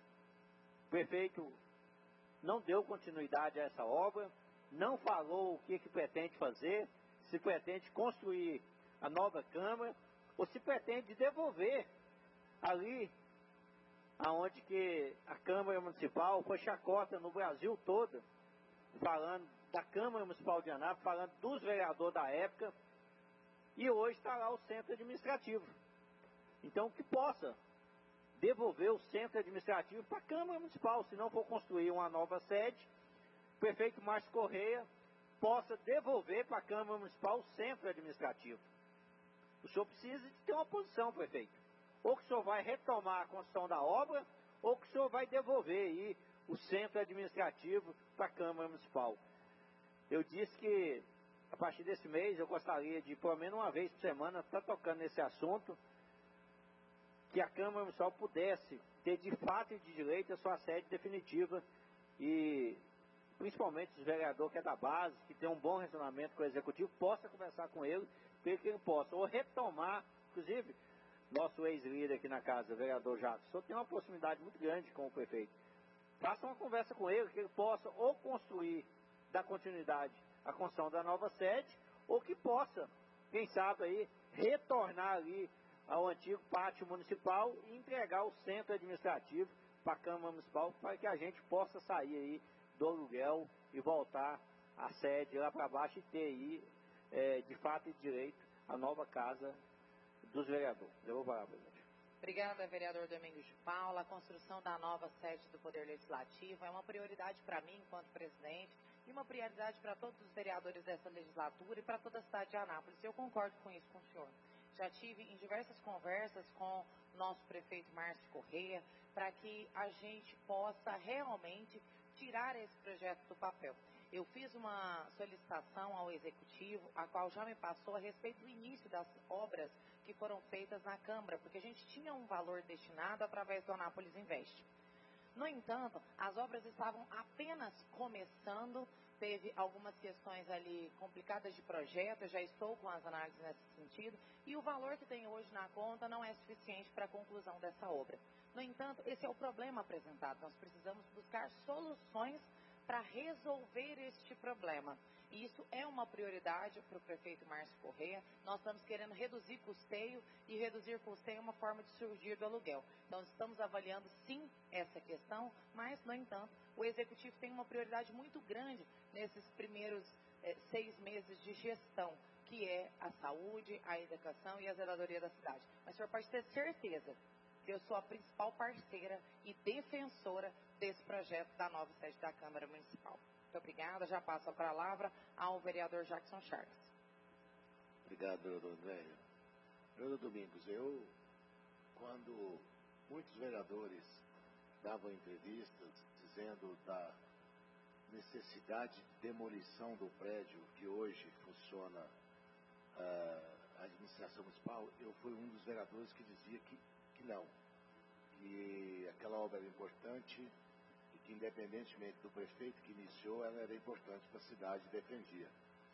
o prefeito não deu continuidade a essa obra, não falou o que, que pretende fazer, se pretende construir a nova Câmara, ou se pretende devolver ali aonde que a Câmara Municipal foi chacota no Brasil todo, falando da Câmara Municipal de Anápolis, falando dos vereadores da época, e hoje está lá o centro administrativo. Então, que possa devolver o centro administrativo para a Câmara Municipal, se não for construir uma nova sede, o prefeito Márcio Correia possa devolver para a Câmara Municipal o centro administrativo. O senhor precisa de ter uma posição, prefeito. Ou que o senhor vai retomar a construção da obra, ou que o senhor vai devolver aí o centro administrativo para a Câmara Municipal. Eu disse que, a partir desse mês, eu gostaria de, pelo menos uma vez por semana, estar tocando nesse assunto, que a Câmara Municipal pudesse ter, de fato e de direito, a sua sede definitiva e, principalmente, os vereadores que é da base, que tem um bom relacionamento com o Executivo, possa conversar com ele, para que ele possa ou retomar, inclusive, nosso ex-líder aqui na casa, o vereador Jacques, o senhor tem uma proximidade muito grande com o prefeito. Faça uma conversa com ele, que ele possa ou construir, dar continuidade à construção da nova sede, ou que possa, quem sabe aí, retornar ali ao antigo pátio municipal e entregar o centro administrativo para a Câmara Municipal, para que a gente possa sair aí do aluguel e voltar à sede lá para baixo e ter aí, é, de fato e de direito, a nova casa dos vereadores. Eu vou parar, presidente. Obrigada, vereador Domingos de Paula. A construção da nova sede do Poder Legislativo é uma prioridade para mim, enquanto presidente, e uma prioridade para todos os vereadores dessa legislatura e para toda a cidade de Anápolis. Eu concordo com isso com o senhor. Já tive em diversas conversas com o nosso prefeito Márcio Correia para que a gente possa realmente tirar esse projeto do papel. Eu fiz uma solicitação ao Executivo, a qual já me passou a respeito do início das obras que foram feitas na Câmara, porque a gente tinha um valor destinado através do Anápolis Invest. No entanto, as obras estavam apenas começando, teve algumas questões ali complicadas de projeto, eu já estou com as análises nesse sentido, e o valor que tem hoje na conta não é suficiente para a conclusão dessa obra. No entanto, esse é o problema apresentado, nós precisamos buscar soluções para resolver este problema. E isso é uma prioridade para o prefeito Márcio Correia. Nós estamos querendo reduzir custeio, e reduzir custeio é uma forma de surgir do aluguel. Então, estamos avaliando sim essa questão, mas, no entanto, o Executivo tem uma prioridade muito grande nesses primeiros eh, seis meses de gestão, que é a saúde, a educação e a zeladoria da cidade. Mas o senhor pode ter certeza Eu sou a principal parceira e defensora desse projeto da nova sede da Câmara Municipal. Muito obrigada. Já passo a palavra ao vereador Jackson Charles. Obrigado, vereador Andréia. Vereador Domingos, eu, quando muitos vereadores davam entrevistas dizendo da necessidade de demolição do prédio que hoje funciona uh, a administração municipal, eu fui um dos vereadores que dizia que, que não, que aquela obra era importante e que, independentemente do prefeito que iniciou, ela era importante para a cidade e defendia.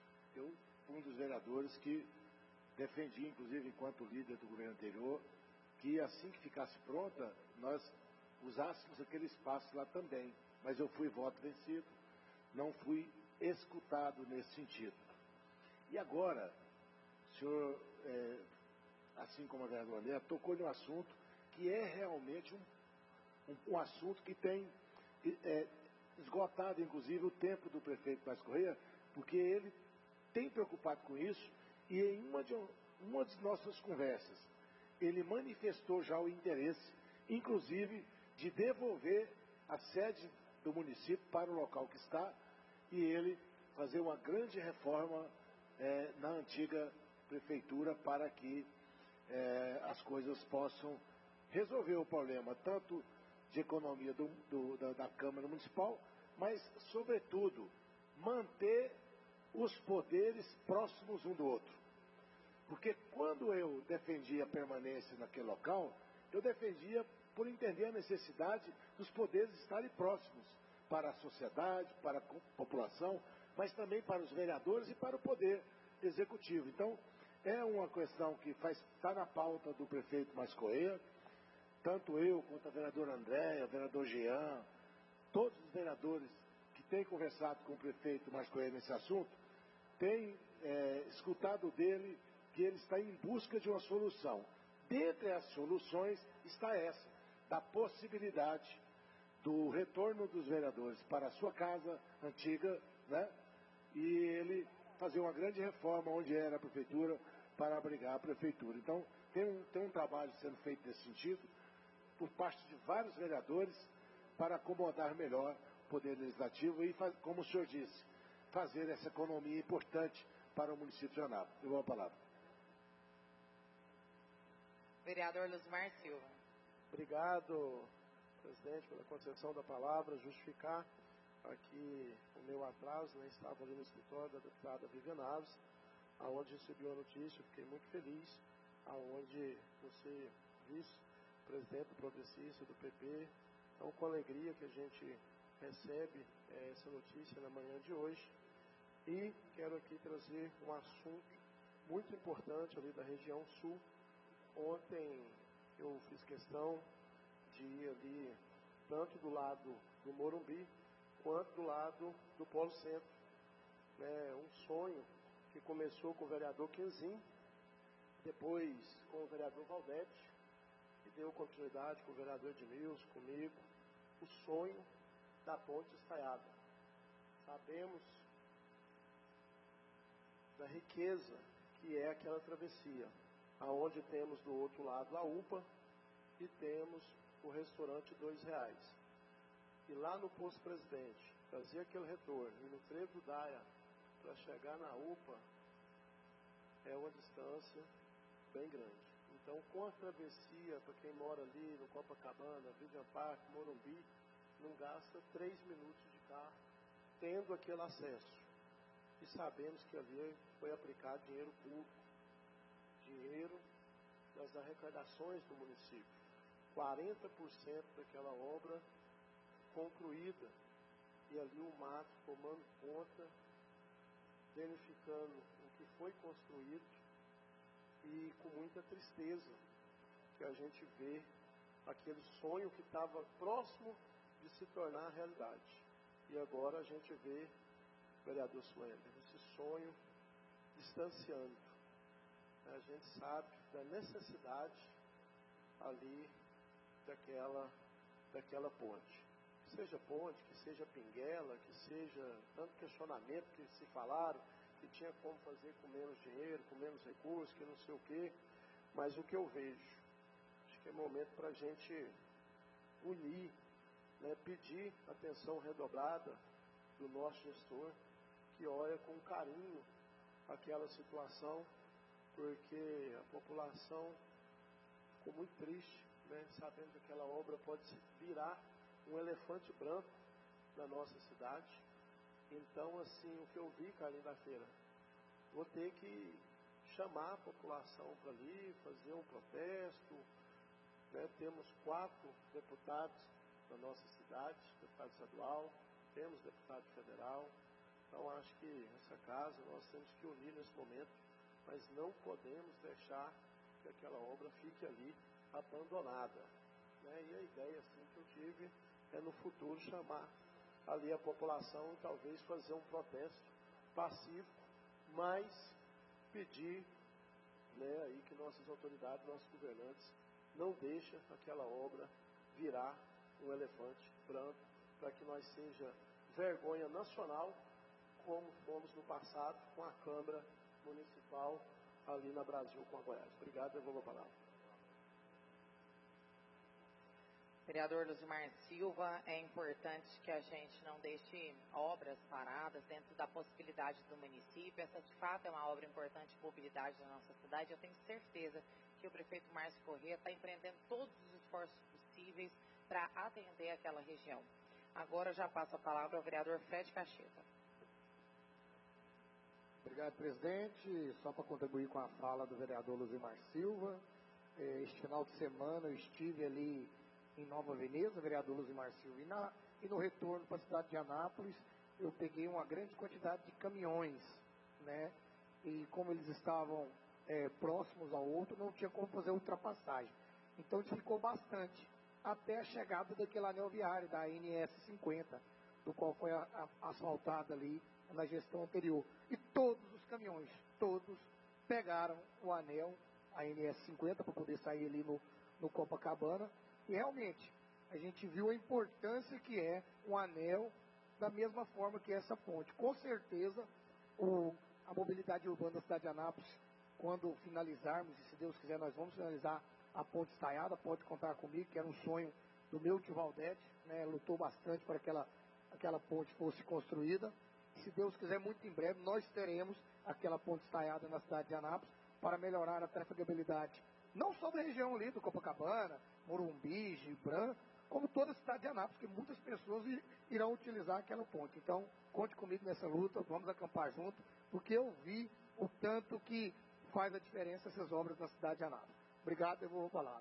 Eu fui um dos vereadores que defendia, inclusive enquanto líder do governo anterior, que assim que ficasse pronta, nós usássemos aquele espaço lá também. Mas eu fui voto vencido, não fui escutado nesse sentido. E agora, o senhor, é, assim como a vereadora Léa, tocou em um assunto que é realmente um, um, um assunto que tem é, esgotado, inclusive, o tempo do prefeito Márcio Correia, porque ele tem preocupado com isso, e em uma de, uma de nossas conversas, ele manifestou já o interesse, inclusive, de devolver a sede do município para o local que está, e ele fazer uma grande reforma é, na antiga prefeitura para que é, as coisas possam resolver o problema, tanto de economia do, do, da, da Câmara Municipal, mas, sobretudo, manter os poderes próximos um do outro. Porque quando eu defendia a permanência naquele local, eu defendia por entender a necessidade dos poderes estarem próximos para a sociedade, para a população, mas também para os vereadores e para o poder executivo. Então, é uma questão que está na pauta do prefeito Márcio Correia, tanto eu quanto a vereadora Andréia, o vereador Jean, todos os vereadores que têm conversado com o prefeito Márcio Correia nesse assunto, têm é, escutado dele que ele está em busca de uma solução. Dentre as soluções está essa, da possibilidade do retorno dos vereadores para a sua casa antiga, né? E ele fazer uma grande reforma onde era a prefeitura para abrigar a prefeitura. Então, tem um, tem um trabalho sendo feito nesse sentido, por parte de vários vereadores, para acomodar melhor o Poder Legislativo e, faz, como o senhor disse, fazer essa economia importante para o município de Anápolis. Eu vou a palavra. Vereador Luzmar Silva. Obrigado, presidente, pela concessão da palavra. Justificar aqui o meu atraso, né? Estava ali no escritório da deputada Viviane Alves, aonde recebi a notícia, fiquei muito feliz, aonde você, vice-presidente progressista do P P, então com alegria que a gente recebe é, essa notícia na manhã de hoje, e quero aqui trazer um assunto muito importante ali da região sul. Ontem eu fiz questão de ir ali, tanto do lado do Morumbi, quanto do lado do Polo Centro. É um sonho que começou com o vereador Quinzinho, depois com o vereador Valdete, e deu continuidade com o vereador Edmilson, comigo, o sonho da Ponte Estaiada. Sabemos da riqueza que é aquela travessia, aonde temos do outro lado a U P A e temos o restaurante Dois Reais. E lá no Posto Presidente, fazer aquele retorno, e no Trevo Daia, para chegar na U P A, é uma distância bem grande. Então, com a travessia, para quem mora ali no Copacabana, Vivian Park, Morumbi, não gasta três minutos de carro, tendo aquele acesso. E sabemos que ali foi aplicado dinheiro público, dinheiro das arrecadações do município. quarenta por cento daquela obra concluída, e ali o mato tomando conta, danificando o que foi construído, e com muita tristeza que a gente vê aquele sonho que estava próximo de se tornar realidade. E agora a gente vê, vereador Sueli, esse sonho distanciando. A gente sabe da necessidade ali daquela, daquela ponte. Que seja ponte, que seja pinguela, que seja tanto questionamento que se falaram, que tinha como fazer com menos dinheiro, com menos recursos, que não sei o quê. Mas o que eu vejo, de que é momento para a gente unir, né, pedir atenção redobrada do nosso gestor, que olha com carinho aquela situação, porque a população ficou muito triste, né, sabendo que aquela obra pode virar um elefante branco na nossa cidade. Então, assim, o que eu vi, Carlinhos da Feira, vou ter que chamar a população para ali, fazer um protesto, né? Temos quatro deputados na nossa cidade, deputado estadual, temos deputado federal, então acho que essa casa nós temos que unir nesse momento, mas não podemos deixar que aquela obra fique ali abandonada, né? E a ideia assim, que eu tive é no futuro chamar ali a população e talvez fazer um protesto pacífico, mas pedir, né, aí que nossas autoridades, nossos governantes, não deixem aquela obra virar um elefante branco, para que nós seja vergonha nacional, como fomos no passado com a Câmara Municipal ali na Brasil com a Goiás. Obrigado, devolvo a palavra. Vereador Luzimar Silva, é importante que a gente não deixe obras paradas dentro da possibilidade do município. Essa, de fato, é uma obra importante de mobilidade da nossa cidade. Eu tenho certeza que o prefeito Márcio Corrêa está empreendendo todos os esforços possíveis para atender aquela região. Agora já passo a palavra ao vereador Fred Cacheta. Obrigado, presidente. Só para contribuir com a fala do vereador Luzimar Silva, este final de semana eu estive ali em Nova Veneza, vereador Luzimar Silva, e, na, e no retorno para a cidade de Anápolis, eu peguei uma grande quantidade de caminhões, né? E como eles estavam é, próximos ao outro, não tinha como fazer ultrapassagem. Então dificultou bastante, até a chegada daquele anel viário, da N S cinquenta, do qual foi a, a, asfaltado ali na gestão anterior. E todos os caminhões, todos, pegaram o anel, a N S cinquenta, para poder sair ali no, no Copacabana. E realmente, a gente viu a importância que é um anel, da mesma forma que essa ponte. Com certeza, o, a mobilidade urbana da cidade de Anápolis, quando finalizarmos, e se Deus quiser nós vamos finalizar a ponte estaiada, pode contar comigo, que era um sonho do meu tio Valdete, né, lutou bastante para que aquela, aquela ponte fosse construída. E se Deus quiser, muito em breve, nós teremos aquela ponte estaiada na cidade de Anápolis para melhorar a trafegabilidade, não só da região ali do Copacabana, Morumbi, Gibran, como toda a cidade de Anápolis, que muitas pessoas irão utilizar aquela ponte. Então, conte comigo nessa luta, vamos acampar junto, porque eu vi o tanto que faz a diferença essas obras na cidade de Anápolis. Obrigado, eu vou falar.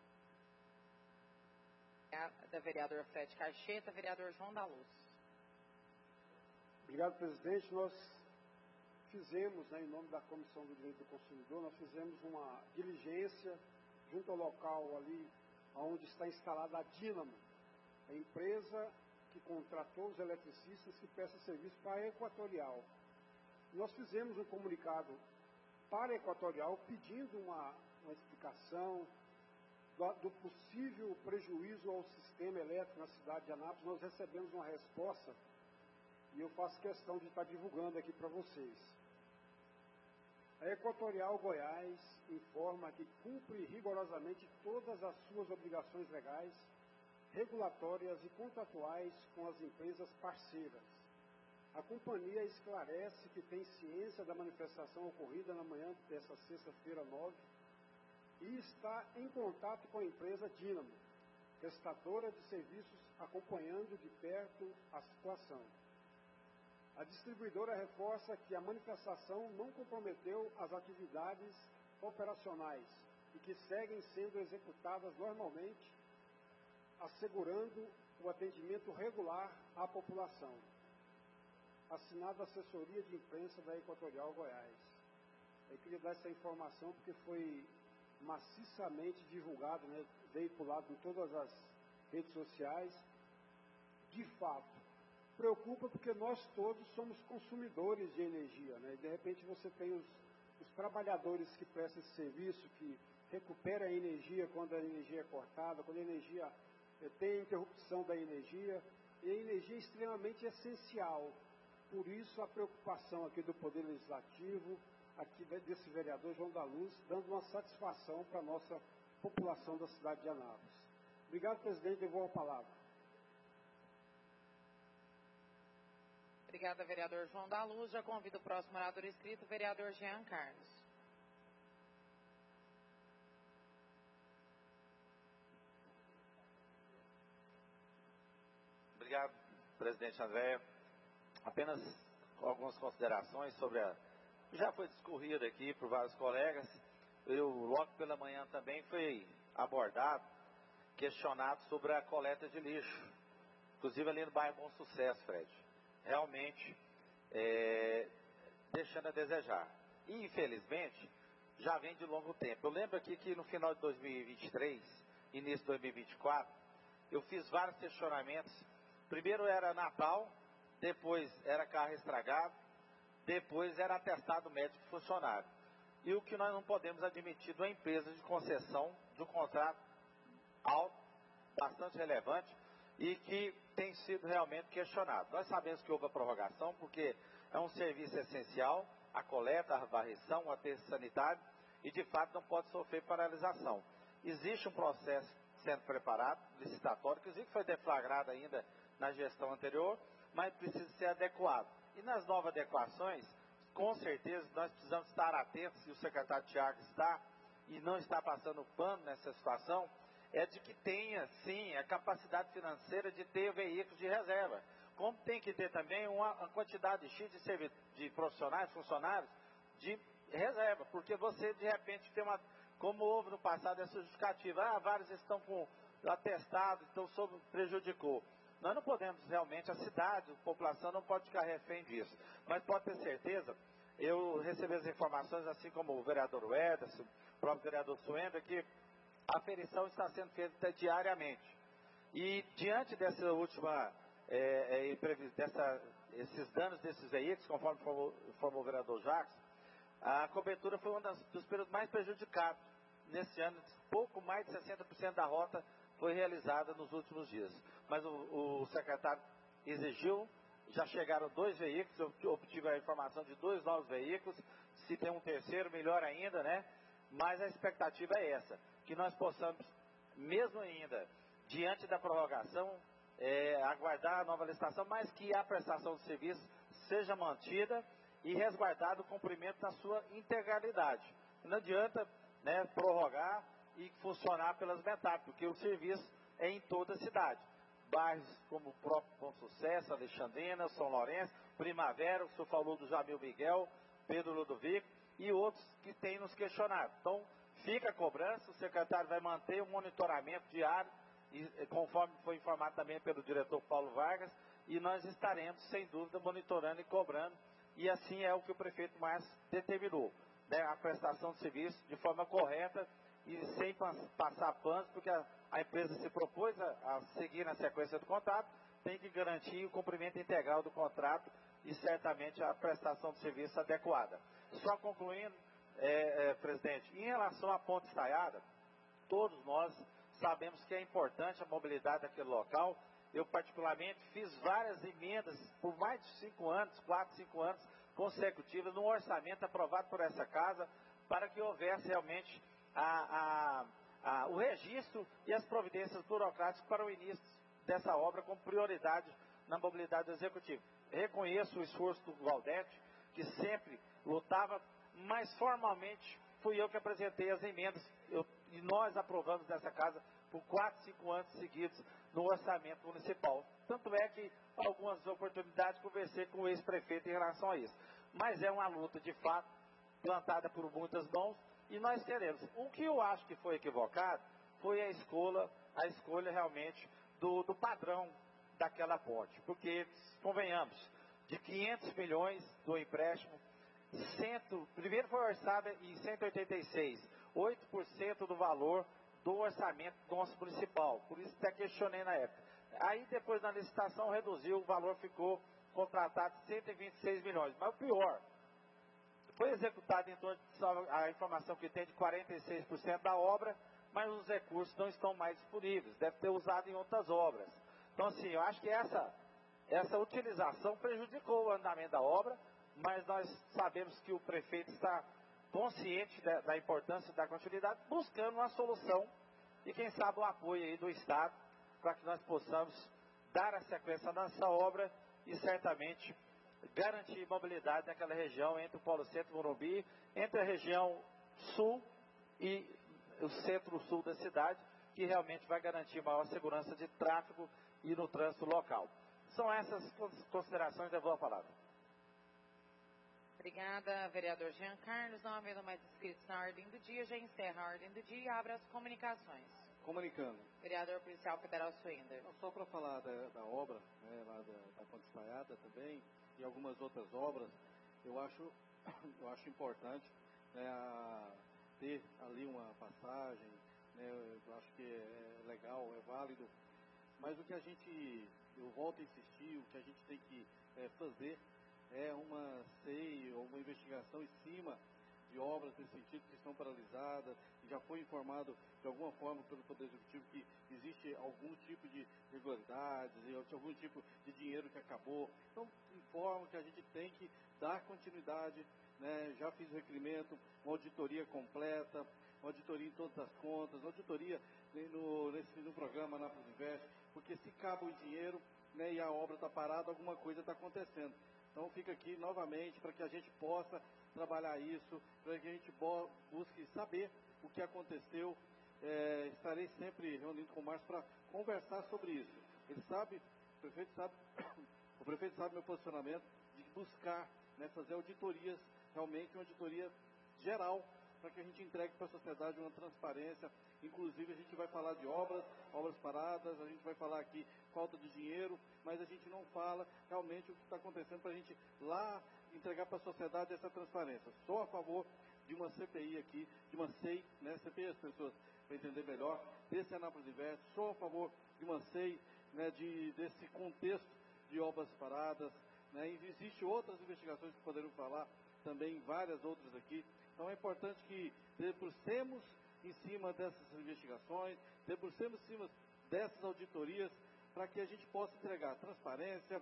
Da vereador Fred Cacheta, vereador João da Luz. Obrigado, presidente. Nós fizemos, né, em nome da Comissão do Direito do Consumidor, nós fizemos uma diligência junto ao local ali onde está instalada a Dínamo, a empresa que contratou os eletricistas que presta serviço para a Equatorial. Nós fizemos um comunicado para a Equatorial pedindo uma, uma explicação do, do possível prejuízo ao sistema elétrico na cidade de Anápolis. Nós recebemos uma resposta e eu faço questão de estar divulgando aqui para vocês. A Equatorial Goiás informa que cumpre rigorosamente todas as suas obrigações legais, regulatórias e contratuais com as empresas parceiras. A companhia esclarece que tem ciência da manifestação ocorrida na manhã desta sexta-feira nove e está em contato com a empresa Dínamo, prestadora de serviços, acompanhando de perto a situação. A distribuidora reforça que a manifestação não comprometeu as atividades operacionais e que seguem sendo executadas normalmente, assegurando o atendimento regular à população. Assinado a assessoria de imprensa da Equatorial Goiás. Eu queria dar essa informação porque foi maciçamente divulgado, né, veiculado em todas as redes sociais. De fato, preocupa porque nós todos somos consumidores de energia, né? De repente você tem os, os trabalhadores que prestam esse serviço, que recuperam a energia quando a energia é cortada, quando a energia eh, tem interrupção da energia, e a energia é extremamente essencial. Por isso a preocupação aqui do Poder Legislativo, aqui desse vereador João da Luz, dando uma satisfação para a nossa população da cidade de Anápolis. Obrigado, presidente. Devolvo a palavra. Obrigada, vereador João da Luz. Já convido o próximo orador inscrito, o vereador Jean Carlos. Obrigado, presidente André. Apenas algumas considerações sobre a... Já foi discorrido aqui por vários colegas. Eu, logo pela manhã, também fui abordado, questionado sobre a coleta de lixo. Inclusive ali no bairro Bom Sucesso, Fred. Realmente, é, deixando a desejar. E, infelizmente, já vem de longo tempo. Eu lembro aqui que no final de dois mil e vinte e três, início de dois mil e vinte e quatro, eu fiz vários questionamentos. Primeiro era Natal, depois era carro estragado, depois era atestado médico funcionário. E o que nós não podemos admitir de uma empresa de concessão de um contrato alto, bastante relevante, e que tem sido realmente questionado. Nós sabemos que houve a prorrogação, porque é um serviço essencial, a coleta, a varrição, o aterro sanitário, e de fato não pode sofrer paralisação. Existe um processo sendo preparado, licitatório, que foi deflagrado ainda na gestão anterior, mas precisa ser adequado. E nas novas adequações, com certeza nós precisamos estar atentos, e o secretário Tiago está, e não está passando pano nessa situação, é de que tenha, sim, a capacidade financeira de ter veículos de reserva. Como tem que ter também uma, uma quantidade X de, servi- de profissionais, funcionários, de reserva. Porque você, de repente, tem uma... Como houve no passado essa justificativa, ah, vários estão com atestado, então sob, prejudicou. Nós não podemos realmente, a cidade, a população não pode ficar refém disso. Mas pode ter certeza, eu recebi as informações, assim como o vereador Ederson, o próprio vereador Suenda, que a aferição está sendo feita diariamente. E diante dessa última, é, é, dessa, esses danos desses veículos, conforme informou, informou o vereador Jacques, a cobertura foi um das, dos períodos mais prejudicados. Nesse ano, pouco mais de sessenta por cento da rota foi realizada nos últimos dias. Mas o, o secretário exigiu, já chegaram dois veículos, eu obtive a informação de dois novos veículos, se tem um terceiro, melhor ainda, né? Mas a expectativa é essa, que nós possamos, mesmo ainda, diante da prorrogação, é, aguardar a nova licitação, mas que a prestação de serviço seja mantida e resguardado o cumprimento na sua integralidade. Não adianta, né, prorrogar e funcionar pelas metades, porque o serviço é em toda a cidade. Bairros como o próprio Bom Sucesso, Alexandrina, São Lourenço, Primavera, o senhor falou do Jamil Miguel, Pedro Ludovico e outros que têm nos questionado. Então, fica a cobrança, o secretário vai manter o monitoramento diário, e, conforme foi informado também pelo diretor Paulo Vargas, e nós estaremos, sem dúvida, monitorando e cobrando, e assim é o que o prefeito Márcio determinou, né, a prestação de serviço de forma correta e sem passar panos, porque a, a empresa se propôs a, a seguir na sequência do contrato, tem que garantir o cumprimento integral do contrato e certamente a prestação de serviço adequada. Só concluindo, é, é, presidente, em relação à ponte estaiada, todos nós sabemos que é importante a mobilidade daquele local. Eu, particularmente, fiz várias emendas por mais de cinco anos, quatro, cinco anos consecutivos, num orçamento aprovado por essa casa, para que houvesse realmente a, a, a, o registro e as providências burocráticas para o início dessa obra como prioridade na mobilidade do executivo. Reconheço o esforço do Valdete, que sempre lutava, mas formalmente fui eu que apresentei as emendas, eu, e nós aprovamos nessa casa por quatro, cinco anos seguidos no orçamento municipal. Tanto é que, algumas oportunidades, conversei com o ex-prefeito em relação a isso. Mas é uma luta, de fato, plantada por muitas mãos, e nós queremos. O que eu acho que foi equivocado foi a escolha, a escolha realmente do, do padrão daquela ponte. Porque, convenhamos, de quinhentos milhões do empréstimo, cem, primeiro foi orçada em cento e oitenta e seis, oito por cento do valor do orçamento nosso municipal. Por isso até questionei na época. Aí depois na licitação reduziu, o valor ficou contratado cento e vinte e seis milhões. Mas o pior, foi executado em torno de, a informação que tem, de quarenta e seis por cento da obra, mas os recursos não estão mais disponíveis, deve ter usado em outras obras. Então assim, eu acho que essa, essa utilização prejudicou o andamento da obra, mas nós sabemos que o prefeito está consciente da, da importância da continuidade, buscando uma solução e, quem sabe, o apoio aí do Estado para que nós possamos dar a sequência nessa obra e certamente garantir mobilidade naquela região entre o Polo Centro e Morumbi, entre a região sul e o centro-sul da cidade, que realmente vai garantir maior segurança de tráfego e no trânsito local. São essas considerações, devolvo a palavra. Obrigada, vereador Jean Carlos. Não havendo mais inscritos na ordem do dia, já encerra a ordem do dia e abre as comunicações. Comunicando. Vereador Policial Federal Suinder. Só para falar da, da obra, né, lá da, da Ponte Estaiada também, e algumas outras obras, eu acho, eu acho importante, né, a, ter ali uma passagem, né, eu acho que é legal, é válido, mas o que a gente, eu volto a insistir, o que a gente tem que é, fazer é uma C E I ou uma investigação em cima de obras nesse sentido que estão paralisadas, e já foi informado de alguma forma pelo Poder Executivo que existe algum tipo de irregularidades, algum tipo de dinheiro que acabou. Então, informo que a gente tem que dar continuidade, né? Já fiz o requerimento, uma auditoria completa, uma auditoria em todas as contas, uma auditoria no, nesse, no programa Anápolis Invest, porque se acaba o dinheiro, né, e a obra está parada, alguma coisa está acontecendo. Então fica aqui novamente para que a gente possa trabalhar isso, para que a gente busque saber o que aconteceu. É, estarei sempre reunindo com o Márcio para conversar sobre isso. Ele sabe, o prefeito sabe, o prefeito sabe meu posicionamento de buscar, né, fazer auditorias, realmente uma auditoria geral, para que a gente entregue para a sociedade uma transparência. Inclusive a gente vai falar de obras, obras paradas, a gente vai falar aqui falta de dinheiro, mas a gente não fala realmente o que está acontecendo para a gente lá entregar para a sociedade essa transparência. Sou a favor de uma C P I aqui, de uma C E I, né, C P I as pessoas para entender melhor, desse Anápolis Invest, sou a favor de uma C E I, né, de, desse contexto de obras paradas, né, e existem outras investigações que poderemos falar, também várias outras aqui. Então é importante que debrucemos em cima dessas investigações, debrucemos em cima dessas auditorias, para que a gente possa entregar transparência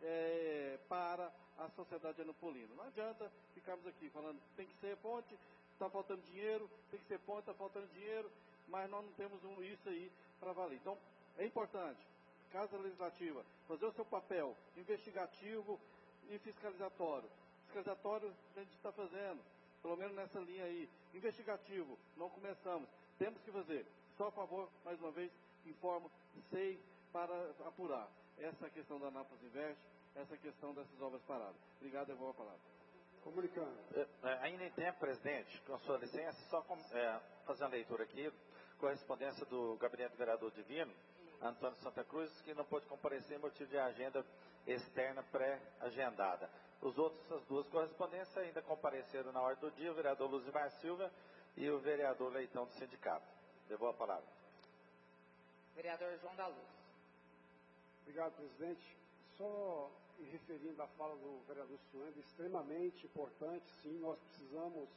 é, para a sociedade anapolina. Não adianta ficarmos aqui falando tem que ser ponte, está faltando dinheiro, tem que ser ponte, está faltando dinheiro, mas nós não temos um, isso aí para valer. Então é importante, Casa Legislativa, fazer o seu papel investigativo e fiscalizatório. Fiscalizatório a gente está fazendo, pelo menos nessa linha aí. Investigativo, não começamos. Temos que fazer. Só a favor, mais uma vez, informo, sei para apurar essa questão da Anápolis Invest, essa questão dessas obras paradas. Obrigado, eu vou a palavra. Comunicando. É, ainda em tempo, presidente, com a sua licença, só com, é, fazer uma leitura aqui, correspondência do gabinete do vereador Divino, Antônio Santa Cruz, que não pôde comparecer em motivo de agenda externa pré-agendada. Os outros, as duas correspondências ainda compareceram na ordem do dia, o vereador Luzimar Silva e o vereador Leitão do sindicato. Devolvo a palavra. Vereador João da Luz. Obrigado, presidente. Só me referindo à fala do vereador Suenda, extremamente importante, sim, nós precisamos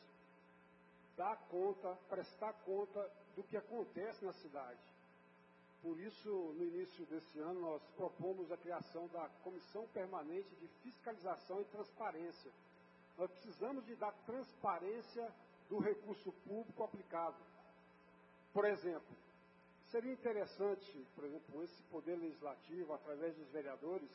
dar conta, prestar conta do que acontece na cidade. Por isso, no início desse ano, nós propomos a criação da Comissão Permanente de Fiscalização e Transparência. Nós precisamos de dar transparência do recurso público aplicado. Por exemplo, seria interessante, por exemplo, esse Poder Legislativo, através dos vereadores,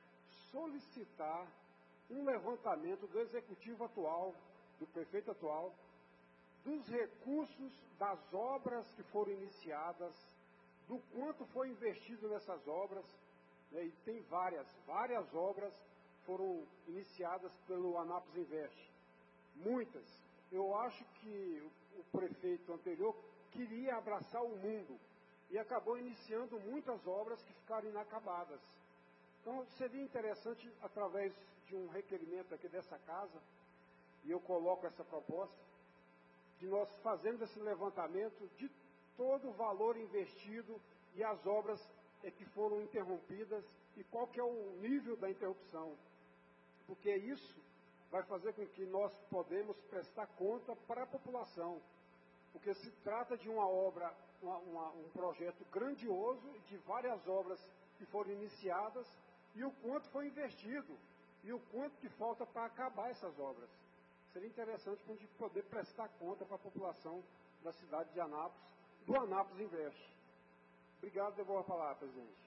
solicitar um levantamento do Executivo atual, do prefeito atual, dos recursos das obras que foram iniciadas, do quanto foi investido nessas obras, né, e tem várias, várias obras foram iniciadas pelo Anápolis Invest. Muitas. Eu acho que o, o prefeito anterior queria abraçar o mundo e acabou iniciando muitas obras que ficaram inacabadas. Então, seria interessante, através de um requerimento aqui dessa casa, e eu coloco essa proposta, de nós fazermos esse levantamento de todo o valor investido e as obras é, que foram interrompidas e qual que é o nível da interrupção. Porque isso vai fazer com que nós podemos prestar conta para a população. Porque se trata de uma obra, uma, uma, um projeto grandioso, de várias obras que foram iniciadas e o quanto foi investido e o quanto que falta para acabar essas obras. seria interessante para a gente poder prestar conta para a população da cidade de Anápolis, do Anápolis Investe. Obrigado, devolvo a palavra, presidente.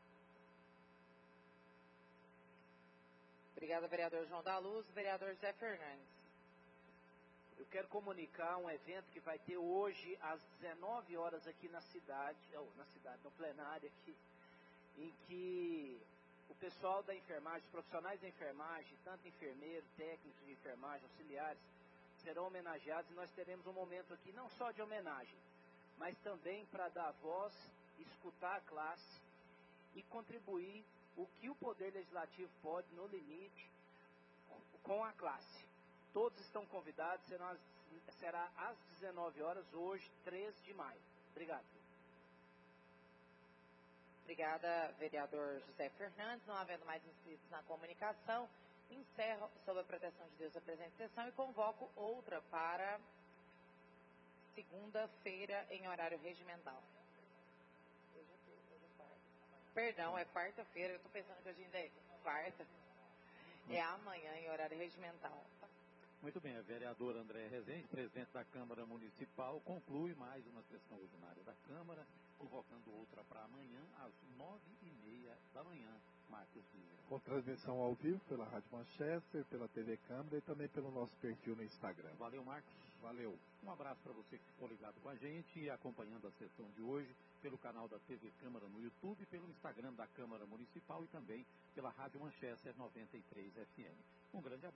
Obrigada, vereador João da Luz. Vereador José Fernandes. Eu quero comunicar um evento que vai ter hoje às dezenove horas aqui na cidade, ou na cidade, no plenário aqui, em que o pessoal da enfermagem, os profissionais da enfermagem, tanto enfermeiro, técnicos de enfermagem, auxiliares, serão homenageados, e nós teremos um momento aqui não só de homenagem, mas também para dar voz, escutar a classe e contribuir o que o Poder Legislativo pode, no limite, com a classe. Todos estão convidados, serão as, será às dezenove horas, hoje, três de maio. Obrigado. Obrigada, vereador José Fernandes. Não havendo mais inscritos na comunicação, encerro, sob a proteção de Deus, a presente sessão e convoco outra para segunda-feira em horário regimental. Perdão, é quarta-feira. Eu estou pensando que hoje ainda é quarta. É amanhã em horário regimental. Muito bem, a vereadora André Rezende, presidente da Câmara Municipal, conclui mais uma sessão ordinária da Câmara, convocando outra para amanhã, às nove e meia da manhã. Marcos Vieira. Com transmissão ao vivo pela Rádio Manchester, pela T V Câmara e também pelo nosso perfil no Instagram. Valeu, Marcos. Valeu. Um abraço para você que ficou ligado com a gente e acompanhando a sessão de hoje pelo canal da T V Câmara no YouTube, pelo Instagram da Câmara Municipal e também pela Rádio Manchester noventa e três F M. Um grande abraço.